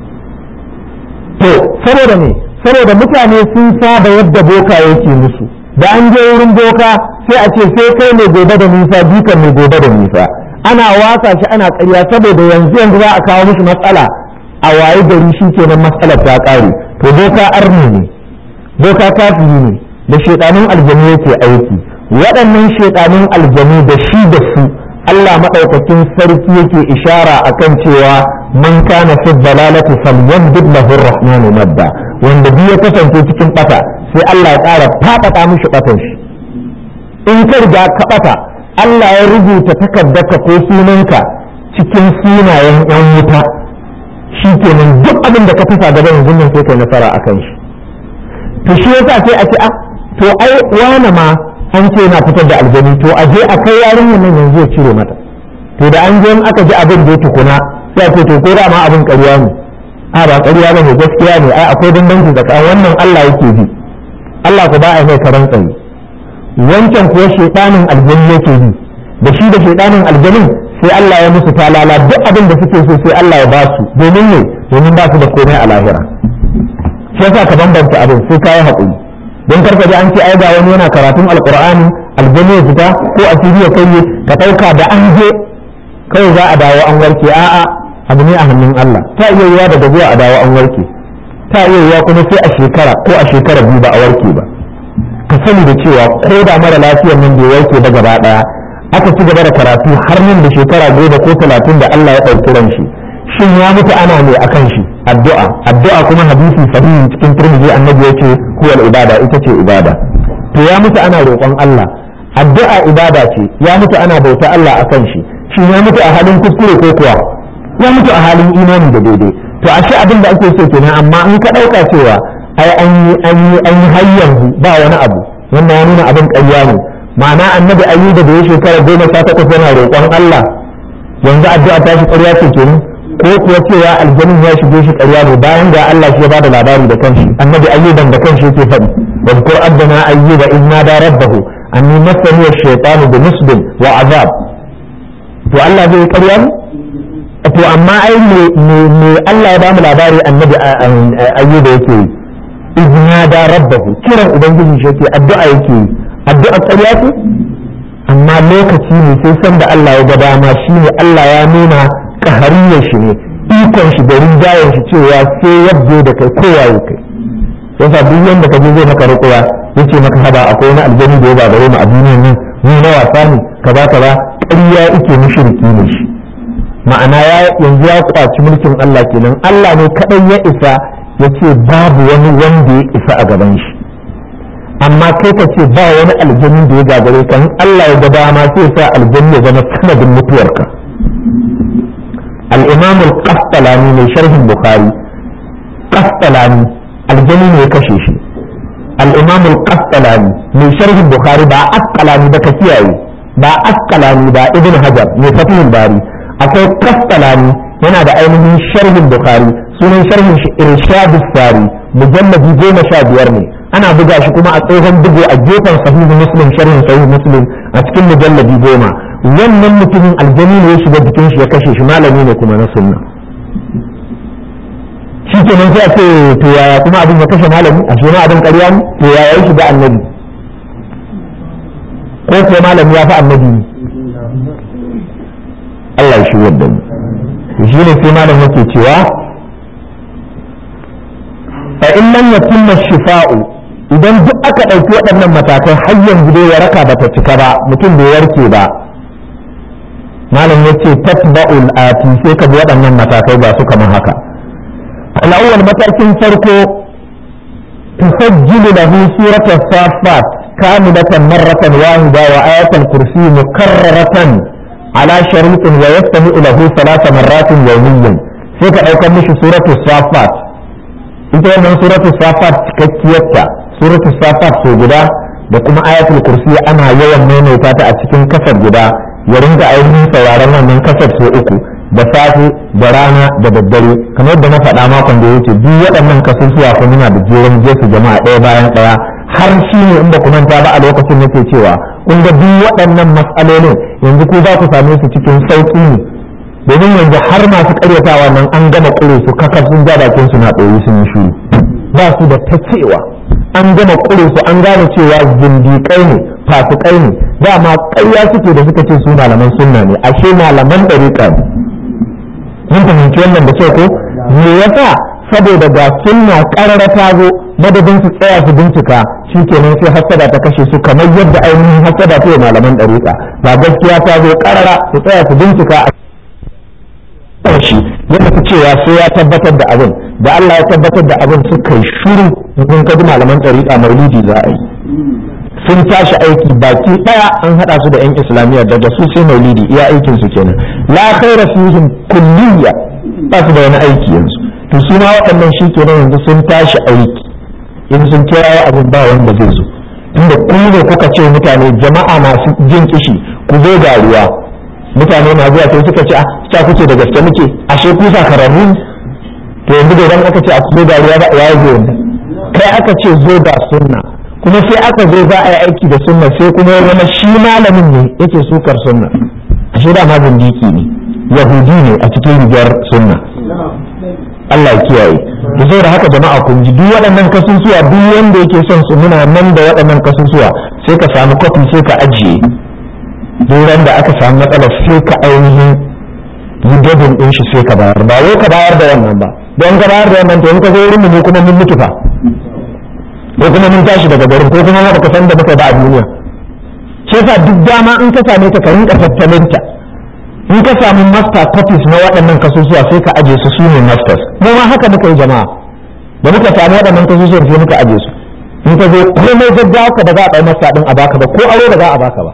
to saboda ne saboda mutane sun saba yadda boka yake musu, da an je wurin boka sai a ce sai kai mai gobe da nisa dukan mai gobe da nisa, ana wasa shi ana ƙarya saboda yanzu yanzu za a kawo mishi matsala a waye gari shi kenan matsalar ta ƙare. to boka arni ne, boka kafiri ne, da shedanun aljanu yake aiki. waɗannan shedanun aljanu da shi da su Allah madaukakin sarki yake ishara akan cewa man kana fi dalalati falyamdud lahu ar-rahmanu madda, wanda duk ya kasance cikin bata sai Allah ya ƙara faɗaɗa mishi batan shi. in ka riga ka bata Allah ya rubuta takardarka ko sunanka cikin sunayen yan wuta, shi kenan duk abin da ka fasa gaba yanzu nan sai kai nasara akan shi. to shi yasa sai a ce a to ai wani ma an ce yana fitar da aljani, to a je a kai yarinyar nan yanzu ya cire mata. to da an je in aka ji abin da ya tukuna sai a ce to ko da ma abin ƙarya ne. a ba ƙarya ba ne gaskiya ne, ai akwai bambanci tsakanin wannan Allah yake bi, Allah ku ba a mai karan tsaye. wancan kuwa shedanin aljani yake bi, da shi da shedanin aljanin sai Allah ya musu talala duk abin da suke so sai Allah ya ba su, domin ne domin ba su da komai a lahira. shi yasa ka bambanta abin sai ka yi haƙuri. don karka ji an ce ai ga wani yana karatun alqur'ani aljani ya fita ko asiri ya kai ka dauka da an je kai za a dawo an warke. a'a abu ne a hannun Allah. ta iya yiwa daga zuwa a dawo an warke, ta iya yiwa kuma sai a shekara ko a shekara biyu ba a warke ba. ka sani da cewa ko da mara lafiyar nan bai warke ba gaba daya aka ci gaba da karatu har nan da shekara goma ko talatin da Allah ya ɗauki ran shi, shin ya mutu ana ne akan shi addu'a addu'a kuma hadisi sahihi cikin Tirmidhi annabi yace huwal ibada, ita ce ibada. to ya mutu ana roƙon Allah, addu'a ibada ce, ya mutu ana bauta Allah akan shi, shin ya mutu a halin kuskure ko kuwa ya mutu a halin imani da daidai. to ashe abin da ake so kenan, amma in ka ɗauka cewa ai an yi an yi an yi har yanzu ba wani abu, wannan ya nuna abin ƙarya ne. ma'ana annabi ayyuba da ya shekara goma sha takwas yana roƙon Allah, yanzu addu'a ta shi ƙarya ce kenan, ko kuwa cewa aljanin ya shige shi ƙarya ne bayan ga Allah shi ya bada labari da kanshi. annabi ayyuban da kanshi yake faɗi wa qur abdana ayyuba inna da rabbahu anni massani ash-shaytanu bi nusbin wa azab. to Allah zai ƙarya ne? to amma ai me me Allah ya bamu labari annabi ayyuba yake yi inna da rabbahu, kiran ubangiji shi yake addu'a yake yi. addu'a ƙarya ce? amma lokaci ne sai san da Allah ya ga dama, shine Allah ya nuna kahariyar shi ne, ikon shi da rinjayen shi cewa sai yadda da kai kowa ya kai. yasa duk wanda ka je zai maka rukuwa yace maka haba akwai wani aljani da ya gagare mu a duniyar nan, ni na wasa ne kaza kaza, ƙarya yake mushriki ne shi. ma'ana ya yanzu ya kwaci mulkin Allah kenan. Allah ne kadai ya isa yace babu wani wanda ya isa a gaban shi. amma kai ka ce ba wani aljani da ya gagare ka, Allah ya ga dama sai sa aljani ya zama sanadin mutuwarka. الإمام القسطلاني من شرح البخاري قسطلاني الجنين يكشيشي الإمام القسطلاني من شرح البخاري با أسقلاني بكتياي با أسقلاني با ابن حجر من فتح الباري أكو قسطلاني هنا دا أين شرح البخاري سنة شرح إرشاد الساري مجلد جيم شاد يرمي ana buga shi kuma a tsohon bugu a gefen sahihu muslim sharhin sahihu muslim a cikin mujalladi goma. Wannan mutumin aljani ne ya shiga jikin shi ya kashe shi, malami ne kuma na sunna. Shi kenan sai a ce to yaya kuma abin ya kashe malami, a shi ma abin ƙarya ne, to yaya ya shiga annabi ko ko malami ya fi annabi ne? Allah ya shigar da mu. Shi ne sai malam yake cewa fa in lam yatimma shifa'u, idan duk aka ɗauki waɗannan matakai har yanzu dai waraka ba ta cika ba, mutum bai warke ba, malam yace tatba'ul ati, sai ka bi waɗannan matakai ba su kamar haka. al-awwal, matakin farko, tusajjilu lahu surata safat kamilatan marratan wahida wa ayatul kursi mukarraratan ala sharitin wa yastami'u lahu thalatha marratin yawmiyyan. sai ka ɗaukar mishi suratu safat, ita wannan suratu safat cikakkiyarta, suratu safat so guda da kuma ayatul kursi ana yawan maimaita ta a cikin kasar guda, ya ringa ainihin sauraron wannan kasar so uku da safe da rana da daddare, kamar da na faɗa makon da ya wuce. duk waɗannan kasusuwa ko muna da jerin jesu jama'a ɗaya bayan ɗaya, har shi ne inda kuma ta ba a lokacin nake cewa kun ga duk waɗannan matsalolin yanzu ku za ku same su cikin sauƙi ne, domin yanzu har masu ƙaryatawa nan an gama ƙure su kakar sun ja bakin su na ɗoyi sun yi shuru, ba su da ta cewa, an gama ƙure su an gane cewa zindiƙai ne, fasikai ne, dama ƙarya suke da suka ce su malaman sunna ne, ashe malaman ɗariƙa ne. mun fahimci wannan da ce ko me yasa? saboda ga sunna ƙarara ta zo, madadin su tsaya su bincika, shi kenan sai hassada ta kashe su, kamar yadda ainihin hassada ta yi malaman ɗariƙa. ba gaskiya ta zo ƙarara su tsaya su bincika a shi ya tafi cewa sai ya tabbatar da abin, da Allah ya tabbatar da abin suka yi shuru. mun kaji malaman ɗariƙa maulidi za a yi, sun tashi aiki baki ɗaya, an haɗa su da yan islamiyya daga su sai maulidi, iya aikin su kenan. la khaira fihim kulliya, ba su da wani aiki yanzu. to su ma waɗannan shi kenan yanzu sun tashi aiki, in sun kira abin ba wanda zai zo, inda ku ne kuka ce mutane jama'a masu jin kishi ku zo ga ruwa, mutane na zuwa sai suka ce a ta kuke da gaske muke, ashe ku sakararru. to yanzu da idan aka ce a ku zo ga ruwa ba ya zo wanda kai aka ce zo da sunna, kuma sai aka zo za a yi aiki da sunna, sai kuma ya zama shi malamin ne yake sukar sunna, ashe da ma zindiki ne, yahudi ne a cikin rigar sunna. Allah ya kiyaye. da saboda haka jama'a kun ji duk waɗannan kasusuwa, duk wanda yake son su, muna nan da waɗannan kasusuwa, sai ka samu kofi sai ka ajiye, duk da aka samu matsala sai ka ainihin yi gabin ɗin shi sai ka bayar, ba wai ka bayar da wannan ba, don ka bayar da wannan to in ka zo wurin mu kuma mun mutu fa, ko kuma mun tashi daga garin, ko kuma ba ka san da muka ba a duniya. shi yasa duk dama in ka same ta ka rinka tattalinta, in ka samu master copies na waɗannan kasusuwa sai ka aje su, su ne masters. mu ma haka muka yi jama'a, da muka samu waɗannan kasusuwan sai muka aje su. in ka zo komai gaggawa ka ba za a ɗau master ɗin a baka ba, ko aro ba za a baka ba,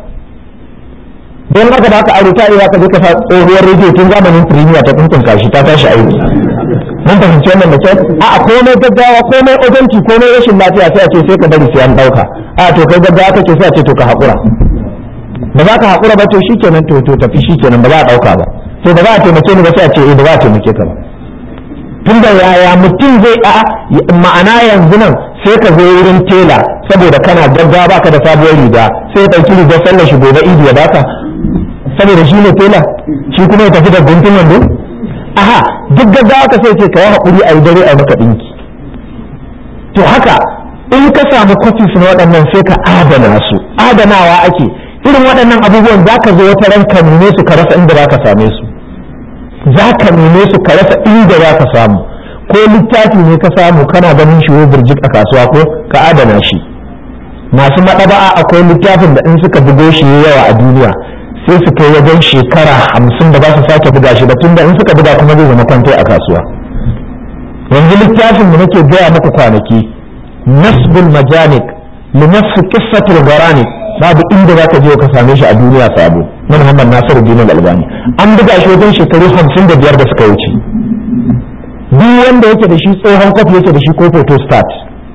don haka da aka aro ta iya ka je ka sa tsohuwar rediyo tun zamanin premier ta tuntun kashi ta tashi aiki. mun fahimci wannan da kyau. a komai gaggawa, komai ojanci, komai rashin lafiya sai a ce sai ka bari sai an ɗauka. a to kai gaggawa kake sai a ce to ka haƙura, ba za ka haƙura ba to shikenan, to to tafi shikenan, ba za a ɗauka ba, to ba za a taimake ni ba sai a ce eh ba za a taimake ka ba. tunda yaya mutum zai a ma'ana yanzu nan sai ka zo wurin tela saboda kana gaggawa baka da sabuwar riga, sai ya ɗauki rigar sallar shi gobe idi ya baka saboda shi ne tela, shi kuma ya tafi da guntun wando. aha duk gaggawa ka sai ce ka yi haƙuri a yi dare a maka ɗinki. to haka in ka samu kwafis na waɗannan sai ka adana su, adanawa ake. irin waɗannan abubuwan za ka zo wata ran ka neme su ka rasa inda za ka same su, za ka neme su ka rasa inda za ka samu. ko littafi ne ka samu kana ganin shi birjik a kasuwa, ko ka adana shi. masu maɗaba'a akwai littafin da in suka bugo shi yawa a duniya sai su kai wajen shekara hamsin da ba su sake buga shi ba, tunda in suka buga kuma zai zama kwantai a kasuwa. yanzu littafin da nake gaya maka kwanaki, nasbul majanik li nasf qissatul gharani, babu inda za ka je ka same shi a duniya sabo, na Muhammad Nasiruddin Al-Albani. an buga shi wajen shekaru hamsin da biyar da suka wuce. duk wanda yake da shi tsohon kwafi yake da shi ko photo start,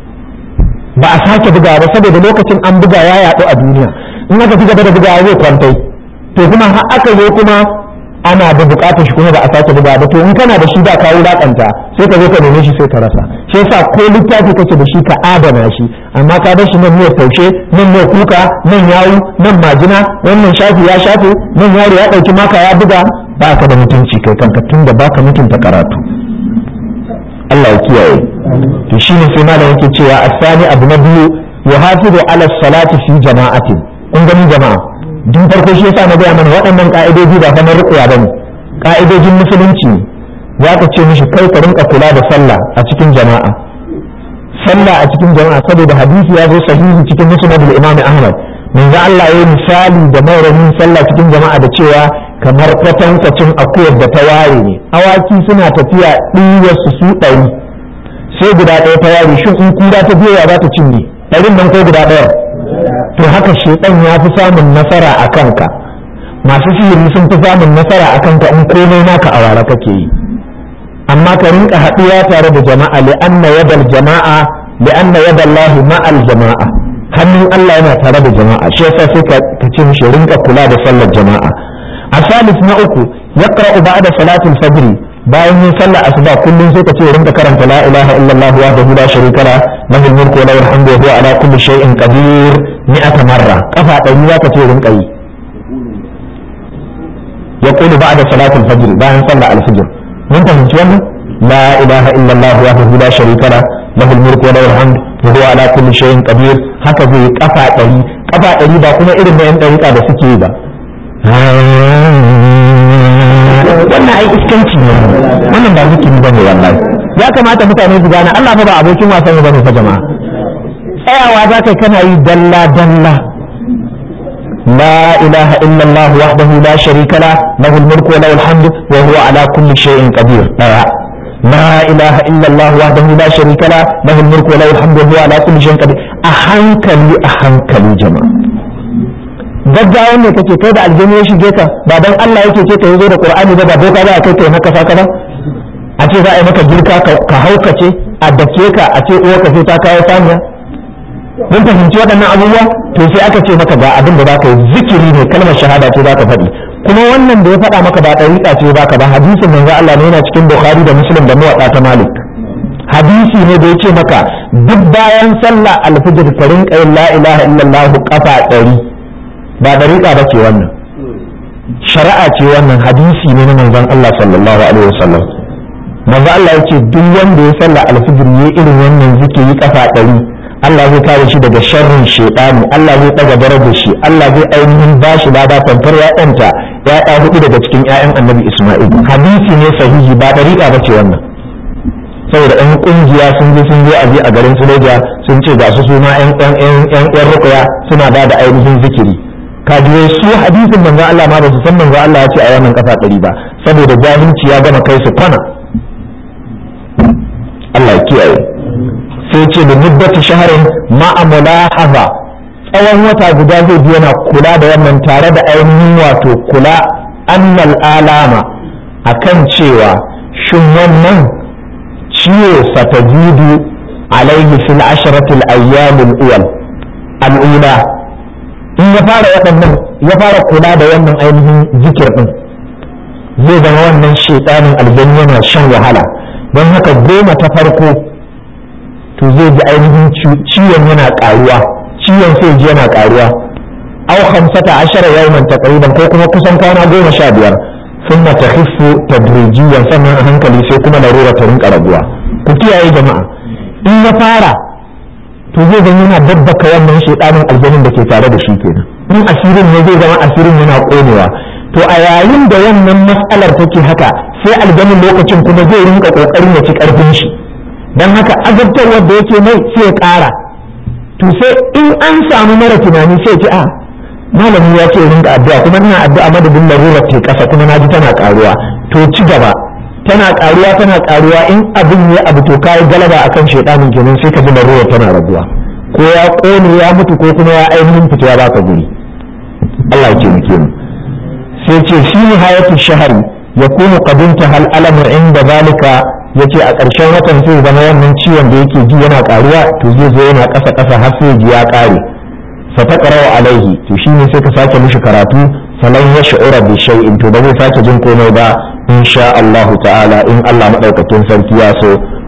ba a sake buga ba saboda lokacin an buga ya yaɗu a duniya. in aka ci gaba da bugawa zai kwantai, to kuma har aka zo kuma ana da bukatar shi kuma ba a sake buga ba, to in kana da shi da ka wulakanta sai ka zo ka neme shi sai ka rasa. shi yasa ko littafi kake da shi ka adana shi, amma ka bar shi nan ne taushe, nan ne kuka, nan yawu, nan majina, wannan shafi ya shafe, nan yaro ya dauki maka ya buga, ba ka da mutunci kai kanka tunda baka mutunta karatu. Allah ya kiyaye. To shine sai malam yake cewa asani abu na biyu yuhafizu ala salati fi jama'atin. Kun gani jama'a, dun farko shi yasa na ga mana waɗannan ka'idoji ba kamar ruqya bane, ka'idojin musulunci ne. za ka ce mishi kai ka rinka kula da sallah a cikin jama'a, sallah a cikin jama'a saboda hadisi ya zo sahihi cikin musnad al-imam Ahmad, manzo Allah ya yi misali da mauramin sallah cikin jama'a da cewa kamar kwatankwacin akuyar da ta ware ne. Awaki suna tafiya ɗiyar su su ɗari sai guda ɗaya ta ware, shin in kura ta biyo za ta cinye ɗarin nan ko guda ɗaya? To haka shedan ya fi samun nasara a kanka, masu sihiri sun fi samun nasara a kanka in komai naka a ware kake yi. amma ka rinka haɗuwa tare da jama'a li'anna yadal jama'a li'anna yadallahi ma'al jama'a, hannun Allah yana tare da jama'a, shi yasa sai ka ce mishi rinka kula da sallar jama'a. asalis na uku yaqra'u ba'da salatil fajr, bayan yin sallar asuba kullum sai ka ce rinka karanta la ilaha illallah wahdahu la sharika la lahul mulku wa lahul hamdu wa huwa ala kulli shay'in qadir mi'ata marra, kafa ɗari zaka ce rinka yi. yaqulu ba'da salatil fajr, bayan sallar al-fajr mun fahimci wannan la ilaha illallah wahdahu la sharika la lahul mulku wa lahul hamd wa huwa ala kulli shay'in qadir, haka zai kafa ɗari. kafa ɗari ba kuma irin na yan ɗariƙa da suke yi ba, wannan ai iskanci ne, wannan ba zikiri bane wallahi. ya kamata mutane su gane Allah fa ba abokin wasan bane fa jama'a. tsayawa za ka kana yi dalla dalla لا إله إلا الله وحده لا شريك له له الملك وله الحمد وهو على كل شيء قدير. لا إله إلا الله وحده لا شريك له له الملك وله الحمد وهو على كل شيء قدير. أحنكلي أحنكلي جماعة. gaggawan ne kake kai da aljani ya shige ka, ba dan Allah yake ce ka yazo da Qur'ani ba, ba boka za a kai kai maka saka ba, a ce za a yi maka girka ka haukace a dake ka, a ce uwa ka sai ta kawo saniya. mun fahimci waɗannan abubuwa, to sai aka ce maka ga abin da zaka yi, zikiri ne, kalmar shahada ce zaka faɗi. kuma wannan da ya faɗa maka ba ɗariƙa ce baka ba, hadisin manzo Allah ne, yana cikin Bukhari da Muslim da Muwatta ta Malik. hadisi ne da yace maka duk bayan sallah alfijir ka rinka yin la ilaha illallah kafa ɗari. ba ɗariƙa ba ce wannan, shari'a ce wannan, hadisi ne na manzon Allah sallallahu alaihi wasallam. manzo Allah yace duk wanda ya sallah alfijir yayi irin wannan zikiri kafa ɗari, Allah zai kare shi daga sharrin shaytani, Allah zai daga darajar shi, Allah zai ainihin ba shi lada tantar ya'yanta ya'ya hudu daga cikin ƴaƴan Annabi Isma'il. hadisi ne sahihi, ba dariƙa bace wannan. saboda ɗan ƙungiya sun je sun je a je a garin Suleja sun ce ga su su ma ƴan ƴan ƴan ƴan ruqya suna ba da ainihin zikiri. kaji su hadisin manzo Allah ma ba su san manzo Allah ya ce a wannan kafa ɗari ba, saboda jahilci ya gama kai su kwana. Allah ya kiyaye. sai ce da muddatu shaharin ma'a mulahaza, tsawon wata guda zai bi yana kula da wannan tare da ainihin wato kula annal alama akan cewa shin wannan ciwo satajidu alaihi fil ashratil ayyamil uwal al'ula. in ya fara waɗannan ya fara kula da wannan ainihin zikir din, zai zama wannan shaytanin aljanna yana shan wahala. don haka goma ta farko to zai ji ainihin ciwon yana karuwa, ciwon sai ji yana karuwa. aw khamsata ashara yawman taqriban, ko kuma kusan kwana goma sha biyar. thumma takhiffu tadrijiyan, sannan a hankali sai kuma larura ta rinka raguwa. ku kiyaye jama'a, in ya fara to zai zama yana dabbaka wannan shedanin aljanin da ke tare da shi kenan. in asirin ne zai zama asirin yana konewa. to a yayin da wannan mas'alar take haka, sai aljanin lokacin kuma zai rinka kokarin ya ci karfin shi, don haka azabtarwar da yake mai sai ya ƙara. to sai in an samu mara tunani sai ce a malami ya ce rinka addu'a, kuma ina addu'a madadin larurar ta kasa kuma naji tana karuwa. to ci gaba, tana karuwa tana karuwa, in abin ya abu to kai galaba akan shedanin kenan, sai ka ji larurar tana raguwa, ko ya kone ya mutu ko kuma ya ainihin fita ya baka guri. Allah ya taimake mu. sai ce fi nihayatul shahri yakunu qad intaha al-alamu inda zalika, yace a ƙarshen watan sai zama wannan ciwon da yake ji yana ƙaruwa, to zai zo yana ƙasa ƙasa har sai ji ya ƙare. fa taqra'u alaihi, to shine sai ka sake mishi karatu, falan yash'ura bi shay'in, to ba zai sake jin komai ba insha Allah ta'ala, in Allah madaukakin sarki ya so.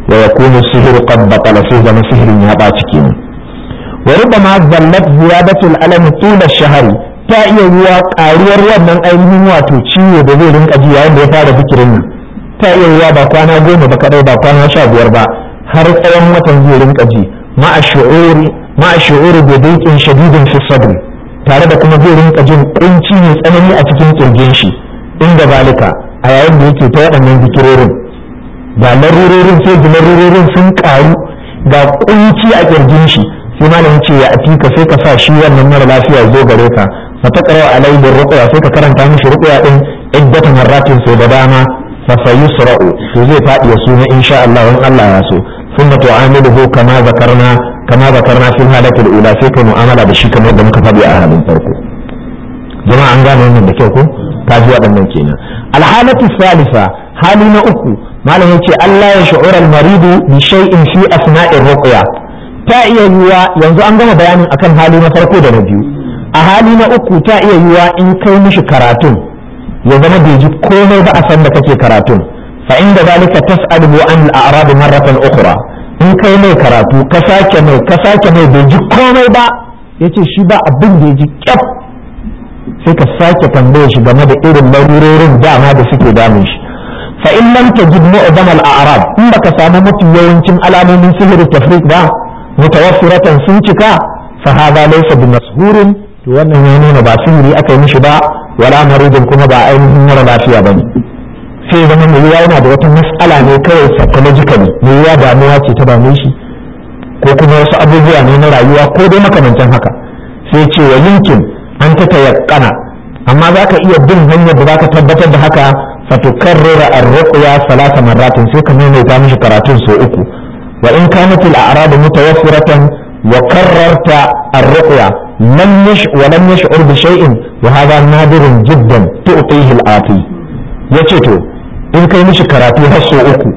wa yakunu sihru qad batala sai zama sihirin ya ɓaci kenan wa rubama zallat ziyadatul alam tul ash-shahri ta iya ruwa ƙaruwar wannan ainihin wato ciwo da zai rinka ji yayin da ya fara zikirin nan ta iya ruwa ba kwana goma ba kadai ba kwana sha biyar ba har tsawon watan zai rinka ji ma'a shu'uri ma'a shu'uri bi daiqin shadidin fi sadri tare da kuma zai rinka jin kunci mai tsanani a cikin kirgin shi inda zalika a yayin da yake ta waɗannan zikirorin ga larurorin sai da larurorin sun ƙaru ga kunci a kirgin shi sai malamin ce ya atika sai ka sa shi wannan mara lafiya zo gare ka fa taqra alayhi ruqya sai ka karanta mishi ruqya din iddatan marratin sai da dama fa sayusra'u to zai fadi ya suna insha Allah in Allah ya so thumma tu'amiluhu kama zakarna kama zakarna fil halati al-ula sai ka mu'amala da shi kamar da muka faɗi a halin farko jama'a an gane wannan da kyau ko ka ji waɗannan kenan al-halatu thalitha hali na uku malam yace Allah ya shu'ura al-maridu bi shay'in fi asna'ir ruqya ta iya yiwa yanzu an gama bayanin akan hali na farko da na biyu a hali na uku ta iya yiwa in kai mishi karatun ya zama bai ji komai ba a san da kake karatun fa inda zalika tas'alu an al-a'rab marratan ukhra in kai mai karatu ka sake mai ka sake mai bai ji komai ba yace shi ba abin da ya ji kyaf sai ka sake tambaye shi game da irin larurorin dama da suke damun shi fa in lam tajid mu'dam al-a'rab in baka samu mafi yawancin alamomin sihiri tafriq ba mutawaffiratan sun cika fa hada laysa bi mashurin to wannan ya nuna ba sihiri aka yi mishi ba wala maridin kuma ba ainihin mara lafiya bane sai zama mai yiwa yana da wata mas'ala ne kawai psychologically mai yiwa damuwa ce ta dame shi ko kuma wasu abubuwa ne na rayuwa ko dai makamancin haka sai ce wa yinkin an ta tayakkana amma zaka iya bin hanyar da zaka tabbatar da haka fatukarrira ar-ruqya salata marratin sai ka maimaita mishi karatun sau uku wa in kanat al-a'rad mutawaffiratan wa karrarta ar-ruqya lam yash wa lam yash'ur bi shay'in wa hadha nadirun jiddan tu'tihi al-ati yace to in kai mishi karatu har sau uku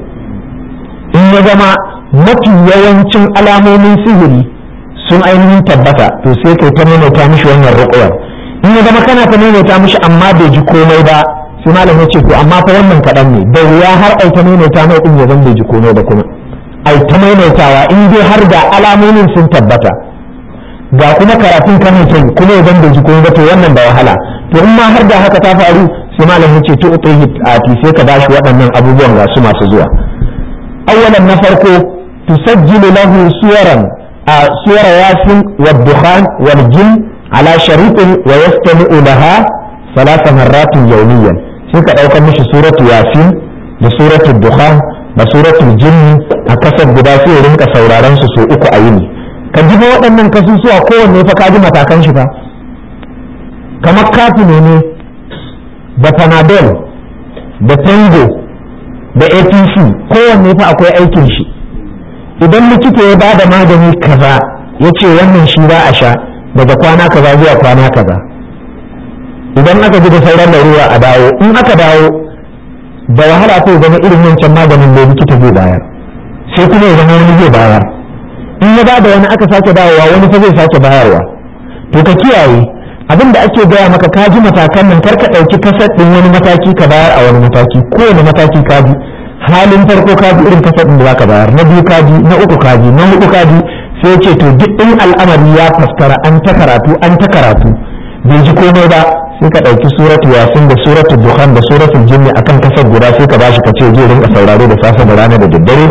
in ya zama mafi yawancin alamomin sihiri sun ainihin tabbata to sai kai ta maimaita mishi wannan ruqya in ya zama kana ta maimaita mishi amma bai ji komai ba sai malam ya ce to amma fa wannan kaɗan ne da wuya har ai ta maimaita mai din ya zan bai ji komai ba kuma ai ta maimaitawa in dai har da alamomin sun tabbata ga kuma karatun kan mutum kuma ya zan bai ji komai ba to wannan da wahala to in ma har da haka ta faru sai malam ya ce to utai ati sai ka bashi waɗannan abubuwan ga su masu zuwa awwalan na farko tusajjilu lahu suwaran a suwara yasin wa dukhan wal jin ala sharitin wa yastami'u laha ثلاث مرات يوميا sai ka ɗaukar mishi suratu yasin da suratu dukhan da suratu jinni a kasar guda sai ya rinka sauraron su so uku a yini ka ji waɗannan kasusuwa kowanne fa ka ji matakan shi fa kamar kafino ne da panadol da tango da apc kowanne fa akwai aikin shi idan likita ya bada magani kaza ya ce wannan shi za a sha daga kwana kaza zuwa kwana kaza idan aka ji da sauran larura a dawo in aka dawo da wahala ta zama irin wancan maganin da likita zai bayar sai kuma ya zama wani zai bayar in ya bada wani aka sake dawowa wani fa zai sake bayarwa to ka kiyaye abin da ake gaya maka ka ji matakan nan kar ka ɗauki kasar ɗin wani mataki ka bayar a wani mataki kowane mataki ka bi halin farko ka bi irin kasar ɗin da zaka bayar na biyu ka bi na uku ka bi na hudu ka bi sai ce to duk ɗin al'amari ya faskara an ta karatu an ta karatu bai ji komai ba sai ka ɗauki suratu yasin da suratu dukhan da suratu jinni akan kasar guda sai ka bashi ka ce zai rinka sauraro da safe da rana da daddare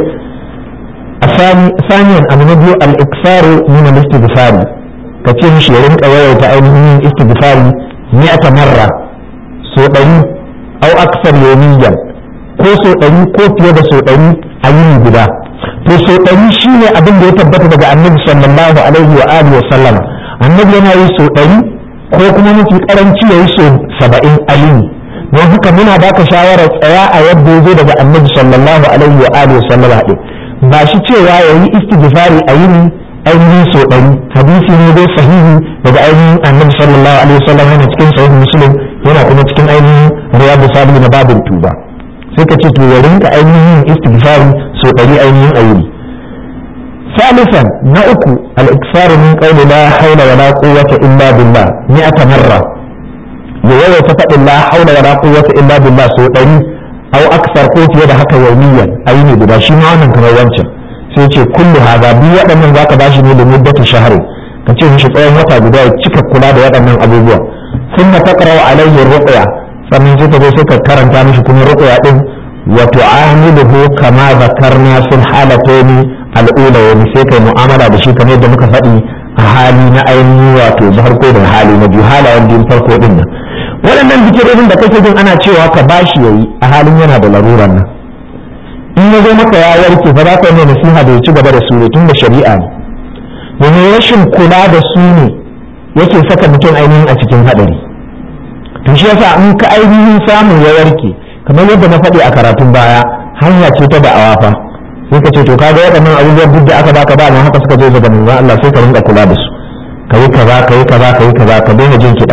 saniyan abu na biyu al-iksaru min al-istighfari ka ce mishi ya rinka yawaita ainihin istighfari mi'ata marra so ɗari au aksar yawmiyan ko so ɗari ko fiye da so ɗari a yini guda to so ɗari shine abin da ya tabbata daga annabi sallallahu alaihi wa alihi wa sallam annabi yana yi so ɗari ko kuma mafi karanci ya yi so saba'in alini don haka muna baka shawarar tsaya a yadda ya zo daga annabi sallallahu alaihi wa alihi wa sallam haɗe ba shi cewa ya yi istighfari a yini ainihin so ɗari hadisi ne dai sahihi daga ainihin annabi sallallahu alaihi wa sallam yana cikin sahih muslim yana kuma cikin ainihin riyadu salihin na babin tuba sai ka ce to ya rinka ainihin istighfari so ɗari ainihin a yini ثالثا نأكو الإكثار من قول لا حول ولا قوة إلا بالله مئة مرة يوي تفق لا حول ولا قوة إلا بالله سوء au aksar ko fiye da haka yaumiyan ayi ne guda shi ma wannan kamar wancan sai ce kullu hada bi waɗannan zaka bashi ne da muddatu shahri ka ce mishi tsawon wata guda ya cika kula da waɗannan abubuwa thumma taqra'u alayhi ruqya sannan sai ka zo sai ka karanta mishi kuma ruqya din wa tu'amiluhu kama zakarna fil halatayn al-ula wa sai kai mu'amala da shi kamar yadda muka faɗi a hali na ainihi wato farko da hali na biyu halayen biyun farko din nan waɗannan zikirorin da kake jin ana cewa ka bashi yayi a halin yana da laruran nan in ya zo maka ya warke fa za ka yi nasiha da ya ci gaba da su tun da shari'a ne domin rashin kula da su ne yake saka mutum ainihin a cikin haɗari to shi yasa in ka ainihin samu ya warke kamar yadda na faɗi a karatun baya hanya ce ta da'awa fa sai ka ce to kaga waɗannan abubuwan duk da aka baka ba ma haka suka zo daga manzon Allah sai ka rinka kula da su kai kaza kai kaza kai kaza ka daina jin kiɗa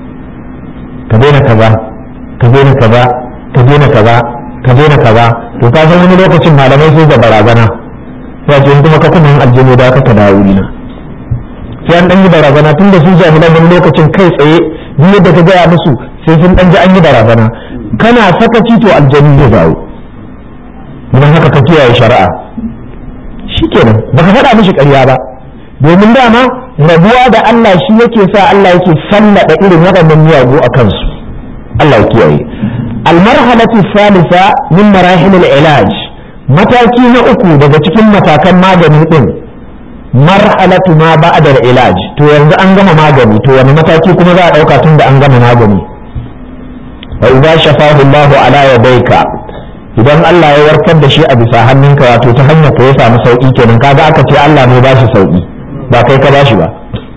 ka daina kaza ka daina kaza ka daina kaza ka daina kaza to ka san wani lokacin malamai sai da barazana sai ce kuma ka kuma aljini da ka ta dawo na sai an dan yi barazana tun da su jami'an wani lokacin kai tsaye duk yadda ka gaya musu sai sun dan ji an yi barazana kana sakaci to aljini zai dawo idan haka ka kiyaye shari'a shikenan baka faɗa mishi ƙarya ba domin dama rabuwa da Allah shi yake sa Allah yake sallada irin waɗannan miyagu a kansu Allah ya kiyaye almarhalatu salisa min marahil al-ilaj mataki na uku daga cikin matakan magani din marhalatu ma ba'da al-ilaj to yanzu an gama magani to wani mataki kuma za a dauka tun da an gama magani wa idza shafahu Allah ala yadayka idan Allah ya warkar da shi a bisa hannunka wato ta hanyar ka ya samu sauki kenan kaga aka ce Allah ne ba shi sauki ba kai ka bashi ba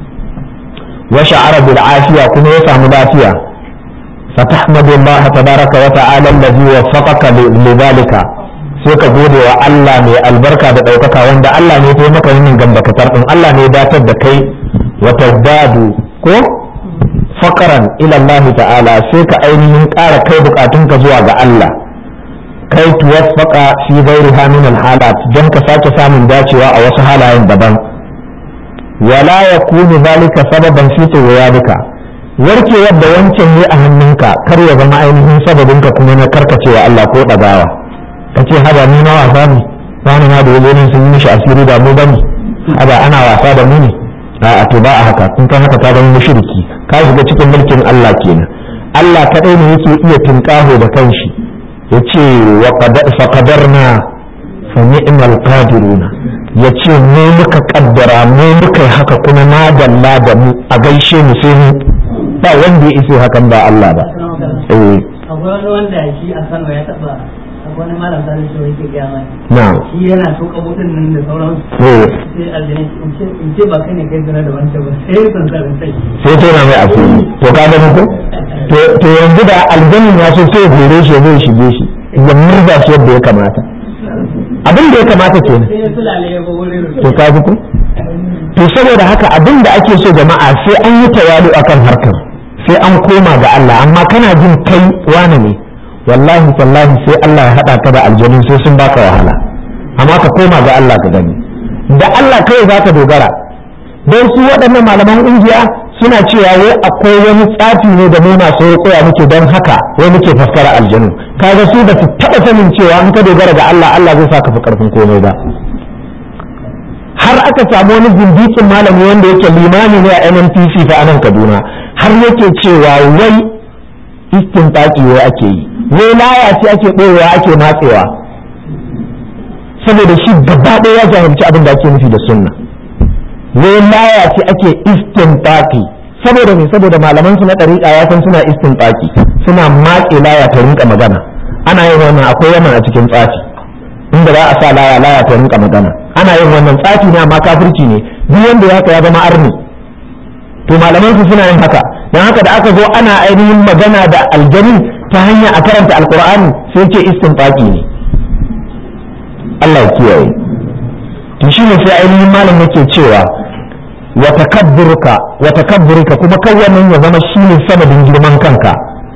wa sha'ara bil afiya kuma ya samu lafiya fa tahmadu Allah tabaraka wa ta'ala alladhi waffaqaka li dhalika sai ka gode wa Allah mai albarka da daukaka wanda Allah ne ya maka yin gambakatar din Allah ne ya datar da kai wa tazdadu ko faqran ila Allah ta'ala sai ka ainihin ƙara kai bukatunka zuwa ga Allah kai tuwaffaqa fi ghairiha min al-halat dan ka sake samun dacewa a wasu halayen daban wala yakunu zalika sababan fi tawayyadika warkewar da wancan ne a hannunka kar ya zama ainihin sababin ka kuma na karkacewa Allah ko dagawa kace haba ni na wasa ne wani na da wani sun yi mishi asiri da mu bane haba ana wasa da mu ne a to ba a haka kun kan haka ta zama mushriki ka shiga cikin mulkin Allah kenan Allah kadai ne yake iya tinkaho da kanshi yace wa qad faqadarna fa ni'mal qadiruna yace mu muka kaddara mu muka yi haka kuma na dalla da mu a gaishe mu sai mu ba wanda ya iso hakan ba Allah ba eh akwai wanda shi a Kano ya taba wani malam da shi yake ga mai na'am shi yana so kabudin nan da sauran eh sai aljani in ce in ce ba kai ne kai zina da wancan ba sai san san sai sai to na mai asiri to ka ga ko to to yanzu da aljanni ya so sai gore shi zai shige shi ya murza shi yadda ya kamata abin da ya kamata ke to ka ji ko to saboda haka abin da ake so jama'a sai an yi tawalu akan harkar sai an koma ga Allah amma kana jin kai wani ne wallahi tallahi sai Allah ya hada ka da aljanu sai sun baka wahala amma ka koma ga Allah ka gani da Allah kai za ka dogara don su waɗannan malaman ƙungiya suna cewa wai akwai wani tsafi ne da mu masu rukuya muke don haka wai muke faskara aljanu kaga su ba su taɓa sanin cewa in ka dogara ga Allah Allah zai sa ka fi ƙarfin komai ba har aka samu wani zindikin malami wanda yake limami ne a N N P C fa anan Kaduna har yake cewa wai istinbaki wai ake yi wai laya ce ake ɗorewa ake matsewa saboda shi gaba ɗaya ya jahilci abin da ake nufi da sunna wai laya ce ake istinbaki saboda me saboda malaman su na ɗariƙa ya san suna istinbaki suna matse laya ta rinka magana ana yin wannan akwai wannan a cikin tsafi inda za a sa laya laya ta rinka magana ana yin wannan tsafi ne amma kafirci ne duk wanda ya haka ya zama arni to malaman su suna yin haka dan haka da aka zo ana ainihin magana da aljani ta hanya a karanta alqur'ani sai ce istinbaki ne Allah ya kiyaye to shine sai ainihin malam yake cewa wa takabburuka wa takabburuka kuma kai wannan ya zama shine sababin girman kanka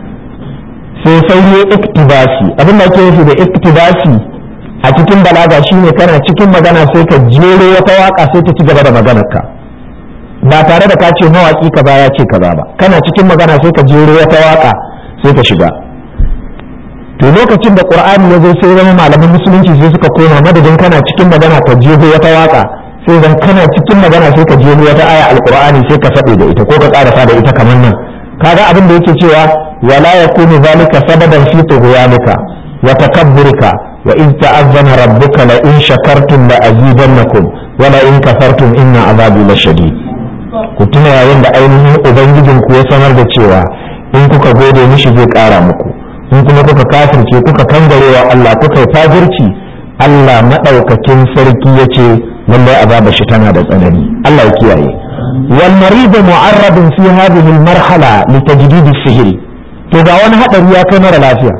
sai sai ne iktibasi abin da ake nufi da iktibasi a cikin balaga shine kana cikin magana sai ka jero wata waka sai ta ci gaba da maganarka ba tare da ka ce mawaki kaza ya ce kaza ba kana cikin magana sai ka jero wata waka sai ka shiga to lokacin da qur'ani ya zo sai zama malaman musulunci sai suka koma madadin kana cikin magana ka jeho wata waka sai zan kana cikin magana sai ka jeho wata aya alqur'ani sai ka faɗi da ita ko ka ƙarasa da ita kamar nan kaga abin da yake cewa wala yakunu zalika sababan fi tughyanika wa takabburika wa in ta'azzana rabbuka la in shakartum la azidannakum wa la in kafartum inna azabi lashadid ku tuna yayin da ainihin ubangijin ku ya sanar da cewa in kuka gode mishi zai ƙara muku in kuma kuka kafirce kuka kangarewa Allah kuka yi fajirci Allah madaukakin sarki yace lallai azabar shi tana da tsanani Allah ya kiyaye wal marid mu'arrad fi hadhihi al marhala li tajdid al sihr to ga wani hadari ya kai mara lafiya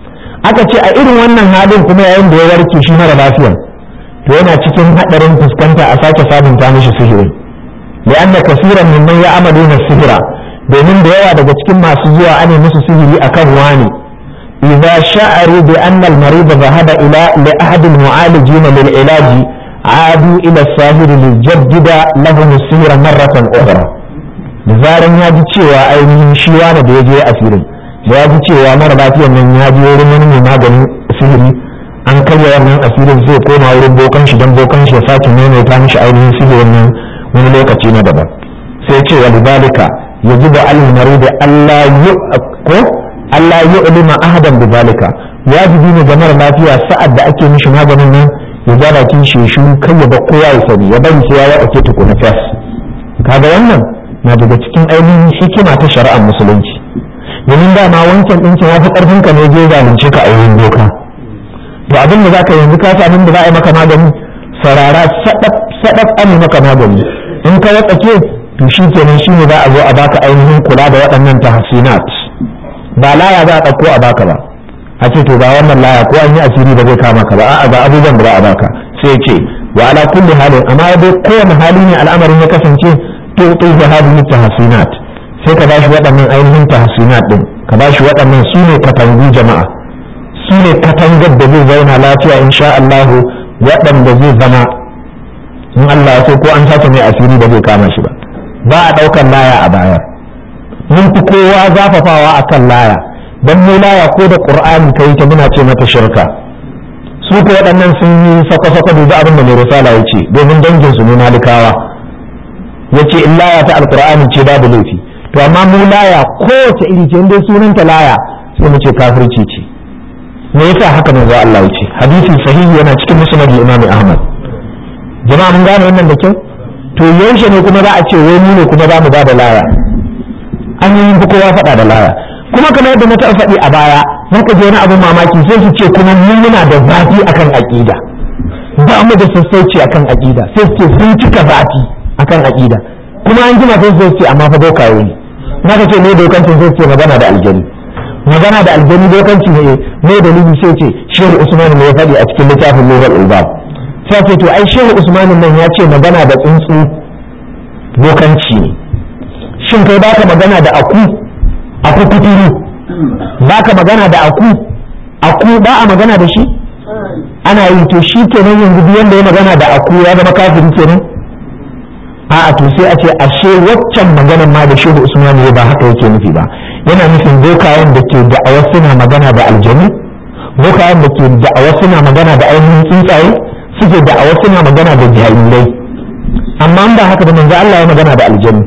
aka ce a irin wannan halin kuma yayin da ya warke shi mara lafiya to yana cikin hadarin fuskanta a sake sabunta mishi sihirin li'anna kaseeran mimman ya'maluna sihra domin da yawa daga cikin masu zuwa ane musu sihiri akan wani idza sha'aru bi anna al marid dhahaba ila li ahad al mu'alijin lil ilaji عادوا إلى الساهر ليجدد لهم السهر مرة أخرى zaran ya ji cewa ainihin shi wani da ya je asirin da ya ji cewa mara lafiyan nan ya je wurin wani mai maganin sihiri an karya wannan asirin zai koma wurin bokan shi don bokan shi ya sake maimaita mishi ainihin sihirin nan wani lokaci na daban sai ce wa lidalika yajibu alal marid Allah yu ko Allah yu'lima ahadan bidalika wajibi ne ga mara lafiya sa'ad da ake mishi maganin nan ya ja bakin shi shiru kai ya ba kowa ya sani ya bari sai ya wake tukuna fas kaga wannan na daga cikin ainihin hikima ta shari'ar musulunci domin dama wancan ɗinkin ya fi ƙarfin ka ne je zalunce ka a wurin doka to abin da zaka yanzu ka samu da za a yi maka magani sarara sadaf sadaf an yi maka magani in ka watsake to shi kenan shi ne za a zo a baka ainihin kula da waɗannan tahsinat ba laya za a ɗauko a baka ba a ce to ga wannan laya ko an yi asiri ba zai kama ka ba a'a ga abubuwan da za a baka sai ce wa ala kulli halin amma dai kowane hali ne al'amarin ya kasance to to da hadin tahsinat sai ka bashi waɗannan ainihin tahsinat din ka bashi waɗannan su ne katangu jama'a su ne katangar da zai zauna lafiya insha Allah waɗanda zai zama in Allah ya so ko an sace mai asiri ba zai kama shi ba ba a ɗaukar laya a baya mun fi kowa zafafawa akan laya dan mu laya ko da qur'ani kai ta muna ce mata shirka su ko waɗannan sun yi sako-sako da abin da mai risala ya ce domin dangin su ne malikawa ya ce in laya ta alqur'ani ce babu laifi to amma mu laya kowace iri ce inda sunanta laya sai mu ce kafirci ce me yasa haka manzo Allah ya ce hadisi sahihi yana cikin musnad Imam Ahmad jama'a mun gane wannan da kyau to yaushe ne kuma za a ce wai mu ne kuma za mu ba da laya an yi kowa faɗa da laya kuma kamar yadda na taɓa faɗi a baya zaka je wani abin mamaki sai su ce kuma mun muna da zafi akan aqida ba mu da sassauci akan aqida sai su ce sun cika zafi akan aqida kuma an jima sai su ce amma fa dokaye ne naka ce ne dokancin sai su ce magana da aljani magana da aljani dokanci ne ne dalili sai ce shehu usman ne ya faɗi a cikin littafin lughal ulbab sai ce to ai shehu usman nan ya ce magana da tsuntsu dokanci ne shin kai baka magana da aku aku kuturu baka magana da aku aku ba a magana da shi ana yi to shi kenan yanzu duk wanda ya magana da aku ya zama kafiri kenan a'a to sai a ce ashe waccan maganar ma da shehu usman ya ba haka yake nufi ba yana nufin bokayen da ke da'awar suna magana da aljanu bokayen da ke da'awar suna magana da ainihin tsuntsaye suke da'awar suna magana da jahilai amma ba haka da manzo Allah ya magana da aljanu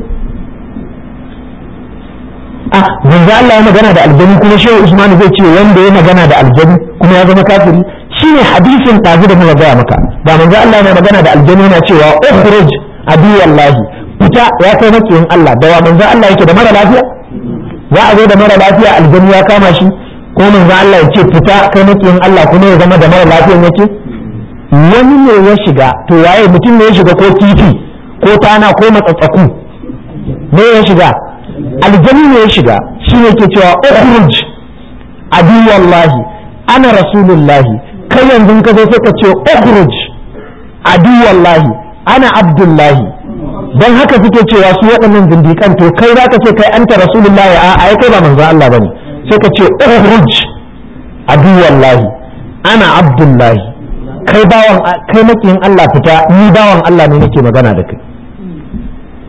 ah manzo Allah ya magana da aljanu kuma shehu usman zai ce wanda ya magana da aljanu kuma ya zama kafiri shine hadisin tazi da muka gaya maka da manzo Allah yana magana da aljanu yana cewa ukhruj adi wallahi fita ya kai makiyin Allah da wa manzo Allah yake da mara lafiya za a zo da mara lafiya aljanu ya kama shi ko manzo Allah ya ce fita kai makiyin Allah kuma ya zama da mara lafiyan yake wani ne ya shiga to waye mutum ne ya shiga ko kifi ko tana ko matsatsaku ne ya shiga aljanu ne ya shiga shi ne ke cewa ukhruj adi wallahi ana rasulullahi kai yanzu ka zo sai ka ce ukhruj adi wallahi ana abdullahi don haka suke cewa su waɗannan zindiƙan to kai za ka ce kai anta rasulullahi a ai kai ba manzo Allah bane sai ka ce ukhruj adu wallahi ana abdullahi kai bawan kai makiyin Allah fita ni bawan Allah ne nake magana da kai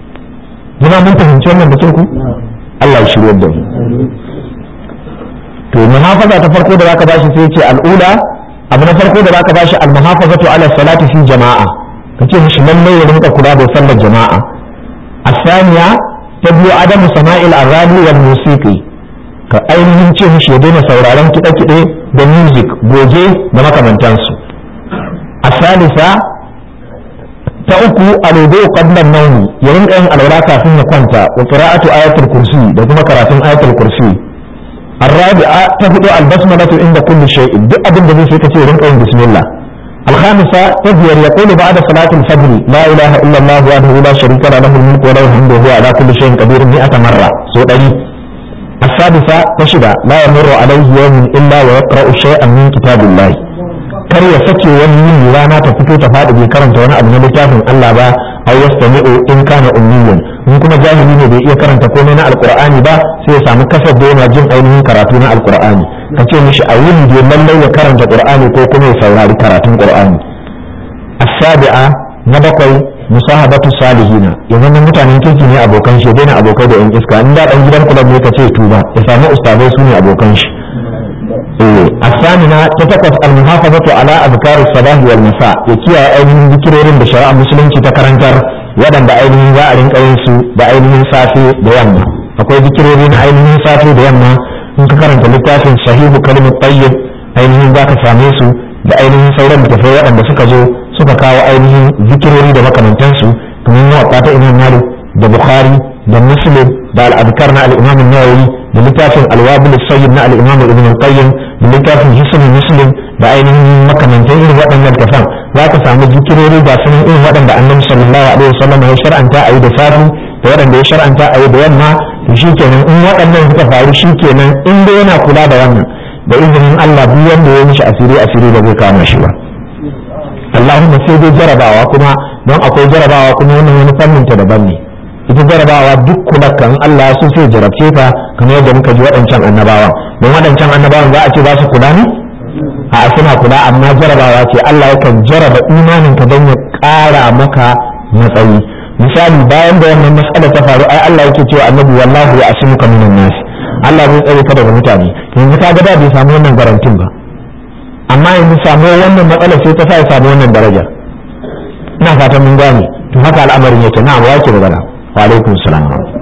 jama'a mun fahimci wannan da ku Allah ya shirye da mu to muhafaza ta farko da zaka bashi sai ce al'ula abu na farko da zaka bashi al-muhafazatu ala salati fi jama'a kace mishi lalle ya rinka kula da sallar jama'a asaniya ta biyu adamu sama'il arani wal musiqi ka ainihin ce mishi ya daina sauraron kiɗe-kiɗe da music goge da makamantansu asalisa ta uku alwudu qabla an-nawm ya rinka yin alwala kafin ya kwanta wa qira'atu ayatul kursi da kuma karatun ayatul kursi الرابعة تبدو البسملة عند كل شيء دي أبن دي في كثير من بسم الله الخامسة تبير يقول بعد صلاة الفجر لا إله إلا الله وحده لا شريك له له الملك وله الحمد وهو على كل شيء قدير مئة مرة سورة السادسة تشدى لا يمر عليه يوم إلا ويقرأ شيئا من كتاب الله kar ya sake wani yin rana ta fito ta faɗi bai karanta wani abu na littafin Allah ba aw yastami'u in kana ummiyan in kuma jahili ne bai iya karanta komai na alqur'ani ba sai ya samu kasar da yana jin ainihin karatu na alqur'ani kace mishi a yin da lallai ya karanta qur'ani ko kuma ya saurari karatun qur'ani as-sabi'a na bakwai musahabatu salihina yanzu nan mutanen kirki ne abokan shi daina abokai da yan iska in da dan gidan kulab ne kace tuba ya samu ustadai su ne abokan shi الثامنة تتقف المحافظة على أذكار الصباح والمساء يكيا أيضاً ذكرين بشراء مسلم تتكرنكر ودن بأيضاً ذائرين قيسو بأيضاً صافي ديانا أقول ذكرين أيضاً صافي ديانا نتكرنك لتافي صحيح كلمة طيب أيضاً ذاك ساميسو بأيضاً سورة متفوة أن بسكزو سكاكاو أيضاً ذكرين دمك من تنسو كمين وقات إمام مالك دا بخاري دا مسلم دا الأذكار مع الإمام النووي da littafin alwabil sayyid na al-imam ibn al-qayyim da littafin hisn muslim da ainihin makamantan irin waɗannan tafan za ka samu zikirori da sunan irin waɗanda annabi sallallahu alaihi wasallam ya shar'anta a yi da safi da waɗanda ya shar'anta a yi da yamma to shikenan in waɗannan suka faru shikenan in dai yana kula da wannan da izinin Allah duk wanda ya mishi asiri asiri ba zai kama shi ba Allahumma sai dai jarabawa kuma don akwai jarabawa kuma wannan wani fannin ta daban ne ita jarabawa duk kula kan Allah sun sai jarabce ka kamar yadda muka ji waɗancan annabawan don waɗancan annabawan za a ce za su kula ne a suna kula amma jarabawa ce Allah yakan jaraba imanin ka don ya ƙara maka matsayi misali bayan da wannan mas'ala ta faru ai Allah yake cewa annabi wallahu ya asimuka minan nas Allah zai tsare ka daga mutane yanzu ka ga da bai samu wannan garantin ba amma yanzu samu wannan matsalar sai ta sa ya samu wannan daraja ina fatan mun gane to haka al'amarin yake na wa yake magana wa alaikum salam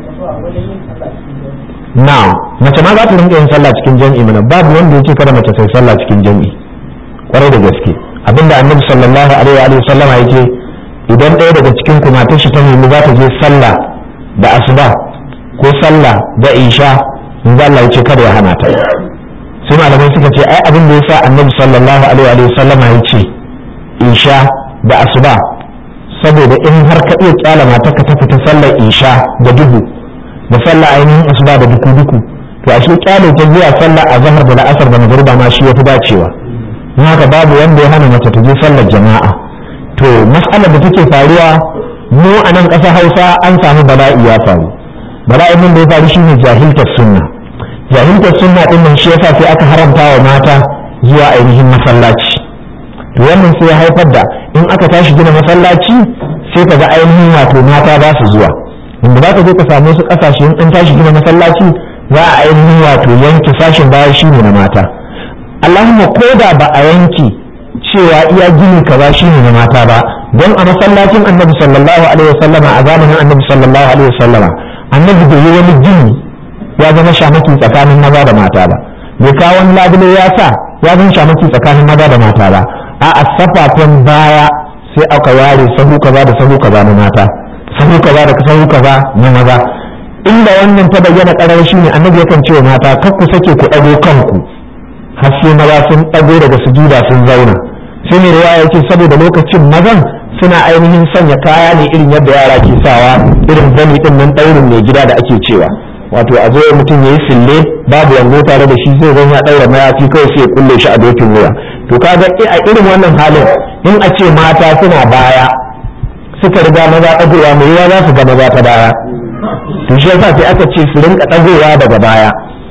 na mace ma za ta rinka yin sallah cikin jami'i mana babu wanda yake kada mace sai sallah cikin jami'i kwarai da gaske abinda annabi sallallahu alaihi wa sallam yake idan ɗaya daga cikin ku matar shi ta nemi za ta je sallah da asuba ko sallah da isha in Allah ya ce kada ya hana ta sai malamai suka ce ai abin da yasa annabi sallallahu alaihi wa sallam ya ce isha da asuba saboda in har ka iya kyala matarka ta fita sallar isha da duhu da sallar ainihin asuba da duku duku to ashe kyale ta zuwa sallar azhar da la'asar da magriba ma shi yafi dacewa don haka babu wanda ya hana mace ta je sallar jama'a to mas'alar da take faruwa mu a nan ƙasar Hausa an samu bala'i ya faru bala'in nan da ya faru shine jahiltar sunna jahiltar sunna din nan shi yasa sai aka haramta wa mata zuwa ainihin masallaci to wannan sai ya haifar da in aka tashi gina masallaci sai ka ga ainihin wato mata ba su zuwa inda za ka je ka samu su kasashe in an tashi gina masallaci za a ainihin wato yanke sashin baya shi ne na mata Allahumma ko da ba a yanke cewa iya gini kaza shi ne na mata ba don a masallacin annabi sallallahu alaihi wasallama a zamanin annabi sallallahu alaihi wasallama annabi bai yi wani gini ya zama shamaki tsakanin maza da mata ba bai kawo wani labule ya sa ya zama shamaki tsakanin maza da mata ba a asafafan baya sai aka ware sahu kaza da sahu kaza na mata sahu kaza da sahu kaza na maza inda wannan ta bayyana karar shi ne annabi yakan ce wa mata kar ku sake ku dago kanku har sai maza sun dago daga sujuda sun zauna sai ne riwaya yake saboda lokacin mazan suna ainihin sanya kaya ne irin yadda yara ke sawa irin zani din nan daurin mai gida da ake cewa wato a zo mutum yayi sille babu yango tare da shi zai zan ya daura mayafi kawai sai ya kulle shi a dokin wuya to kaga a irin wannan halin in a ce mata suna baya suka riga maza dagowa mai yawa za su ga maza ta baya to shi yasa sai aka ce su rinka dagowa daga baya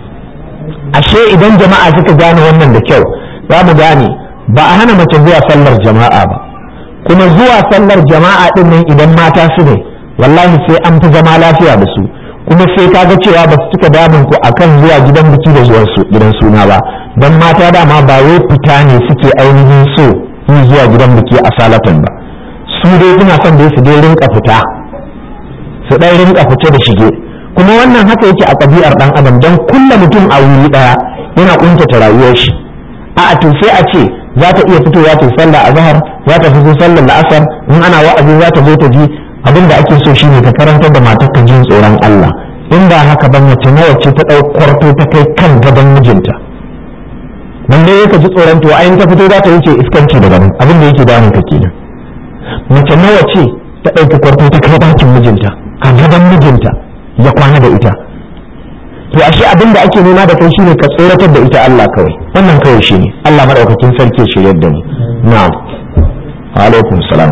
ashe idan jama'a suka gane wannan da kyau za mu gane ba a hana mace zuwa sallar jama'a ba kuma zuwa sallar jama'a din nan idan mata su ne wallahi sai an fi zama lafiya da su kuma sai ka ga cewa ba su cika damun ku akan zuwa gidan biki da zuwan su gidan suna ba, don mata dama ba wai fita ne suke ainihin so yi zuwa gidan biki a salatan ba, su dai suna son dai su dai rinka fita su ɗan rinka fice da shige, kuma wannan haka yake a ɗabi'ar ɗan adam, don kulla mutum a wuri ɗaya yana ƙuntata rayuwar shi. a to sai a ce za ta iya fitowa ta sallah azhar, za ta fito sallar la'asar, in ana wa'azi za ta zo ta ji. abin da ake so shine ka karantar da matarka jin tsoron Allah, in ba haka ba mace nawa ce ta ɗau kwarto ta kai kan gaban mijinta, dan dai ka ji tsoron to ayin ta fito za ta wuce iskanci daga nan, abin da yake damun ka kenan. mace nawa ce ta ɗauki kwarto ta kai ɗakin mijinta a gaban mijinta ya kwana da ita. to ashe abin da ake nema da kai shine ka tsoratar da ita Allah kawai, wannan kawai shine Allah madaukakin sarki shi yadda ne. na'am alaikum salam.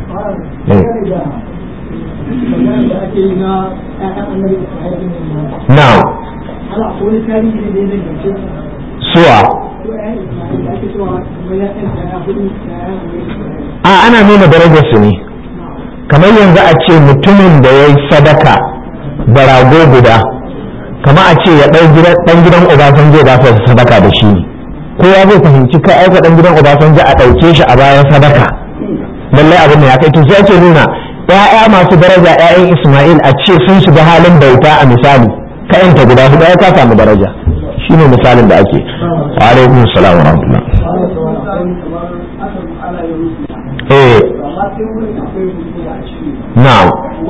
na'am suwa a ana nuna darajar su ne, kamar yanzu a ce mutumin da ya yi sadaka da rago guda, kama a ce ya ɗan gidan Obasanjo ba su sadaka da shi, kowa zai fahimci kai aika ɗan gidan Obasanjo a ɗauke shi a bayan sadaka, lallai abin da ya kai to sai ake nuna ya'ya masu daraja ya'yan Isma'il a ce sun shiga halin bauta a misali ka yanta guda huɗu ya ka samu daraja, shine misalin da ake. wa alaikum salam wa rahmatullah. eh na'am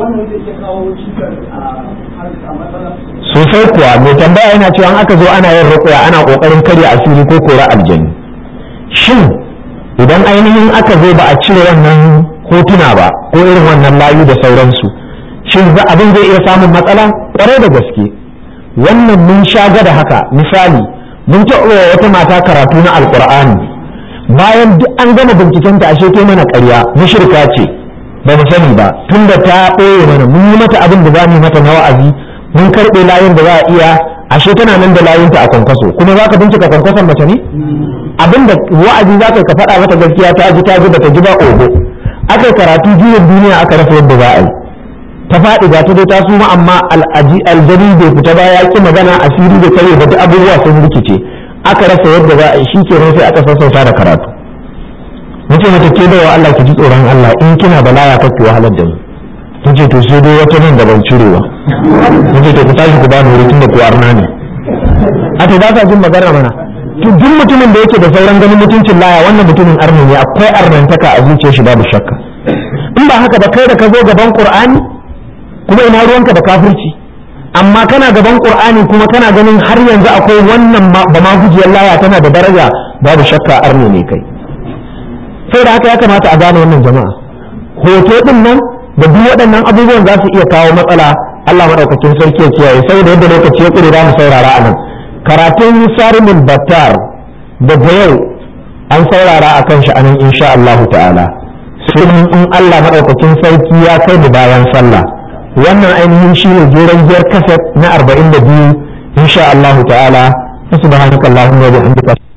sosai kuwa mai tambaya yana cewa aka zo ana yin ruqya ana kokarin karya asiri ko kora aljani, shin idan ainihin aka zo ba a cire wannan hotuna ba ko irin wannan layu da sauransu, shin za abin zai iya samun matsala? Kwarai da gaske, wannan mun sha da haka. Misali, mun taɓa wata mata karatu na alkur'ani, bayan duk an gama bincikenta ashe ta mana ƙarya, mushrika ce ba mu sani ba, tunda ta ɓoye mana mun yi mata abin da za mu yi mata na wa'azi, mun karɓe layin da za a iya, ashe tana nan da layinta a kwankwaso. Kuma za ka bincika kwankwason mace ne? Abin da wa'azi za ka faɗa mata gaskiya, ta ji ta ji ba ta ji ba ogo. Aka karatu juyin duniya aka rasa yadda za a yi, ta faɗi ga ta dai ta suma, amma aljani bai fita ba, ya ƙi magana, asiri da kare da duk abubuwa sun rikice, aka rasa yadda za a yi, shi kenan sai aka sassauta da karatu. Nace mata ke baiwa Allah ki ji tsoron Allah, in kina balaya kar ki wahalar da mu. Nace to sai dai wata nan da ban cirewa. Nace to ku tashi ku bani wuri tunda ku arna ne. A to ba ka jin magana mana. To duk mutumin da yake da sauran ganin mutuncin laya, wannan mutumin arni ne, akwai arnantaka a zuciyar shi babu shakka. In ba haka ba kai da ka zo gaban Qur'ani kuma ina ruwanka da kafirci, amma kana gaban Qur'ani kuma kana ganin har yanzu akwai wannan ba ma gujiyar laya tana da daraja, babu shakka arni ne kai. Sai da haka ya kamata a gane wannan jama'a, hoto din nan da duk waɗannan abubuwan za su iya kawo matsala. Allah madaukakin sarki ya kiyaye, saboda yadda lokaci ya kure za mu saurara a nan. Karatun Sarimul Battar daga yau an saurara a kan shi anan insha Allah ta'ala, sai in Allah madaukakin sarki ya kai mu bayan sallah. Wannan ainihin shi ne jeren giyar kaset na arba'in da biyu insha Allah ta'ala. Subhanakallahumma wa bihamdika.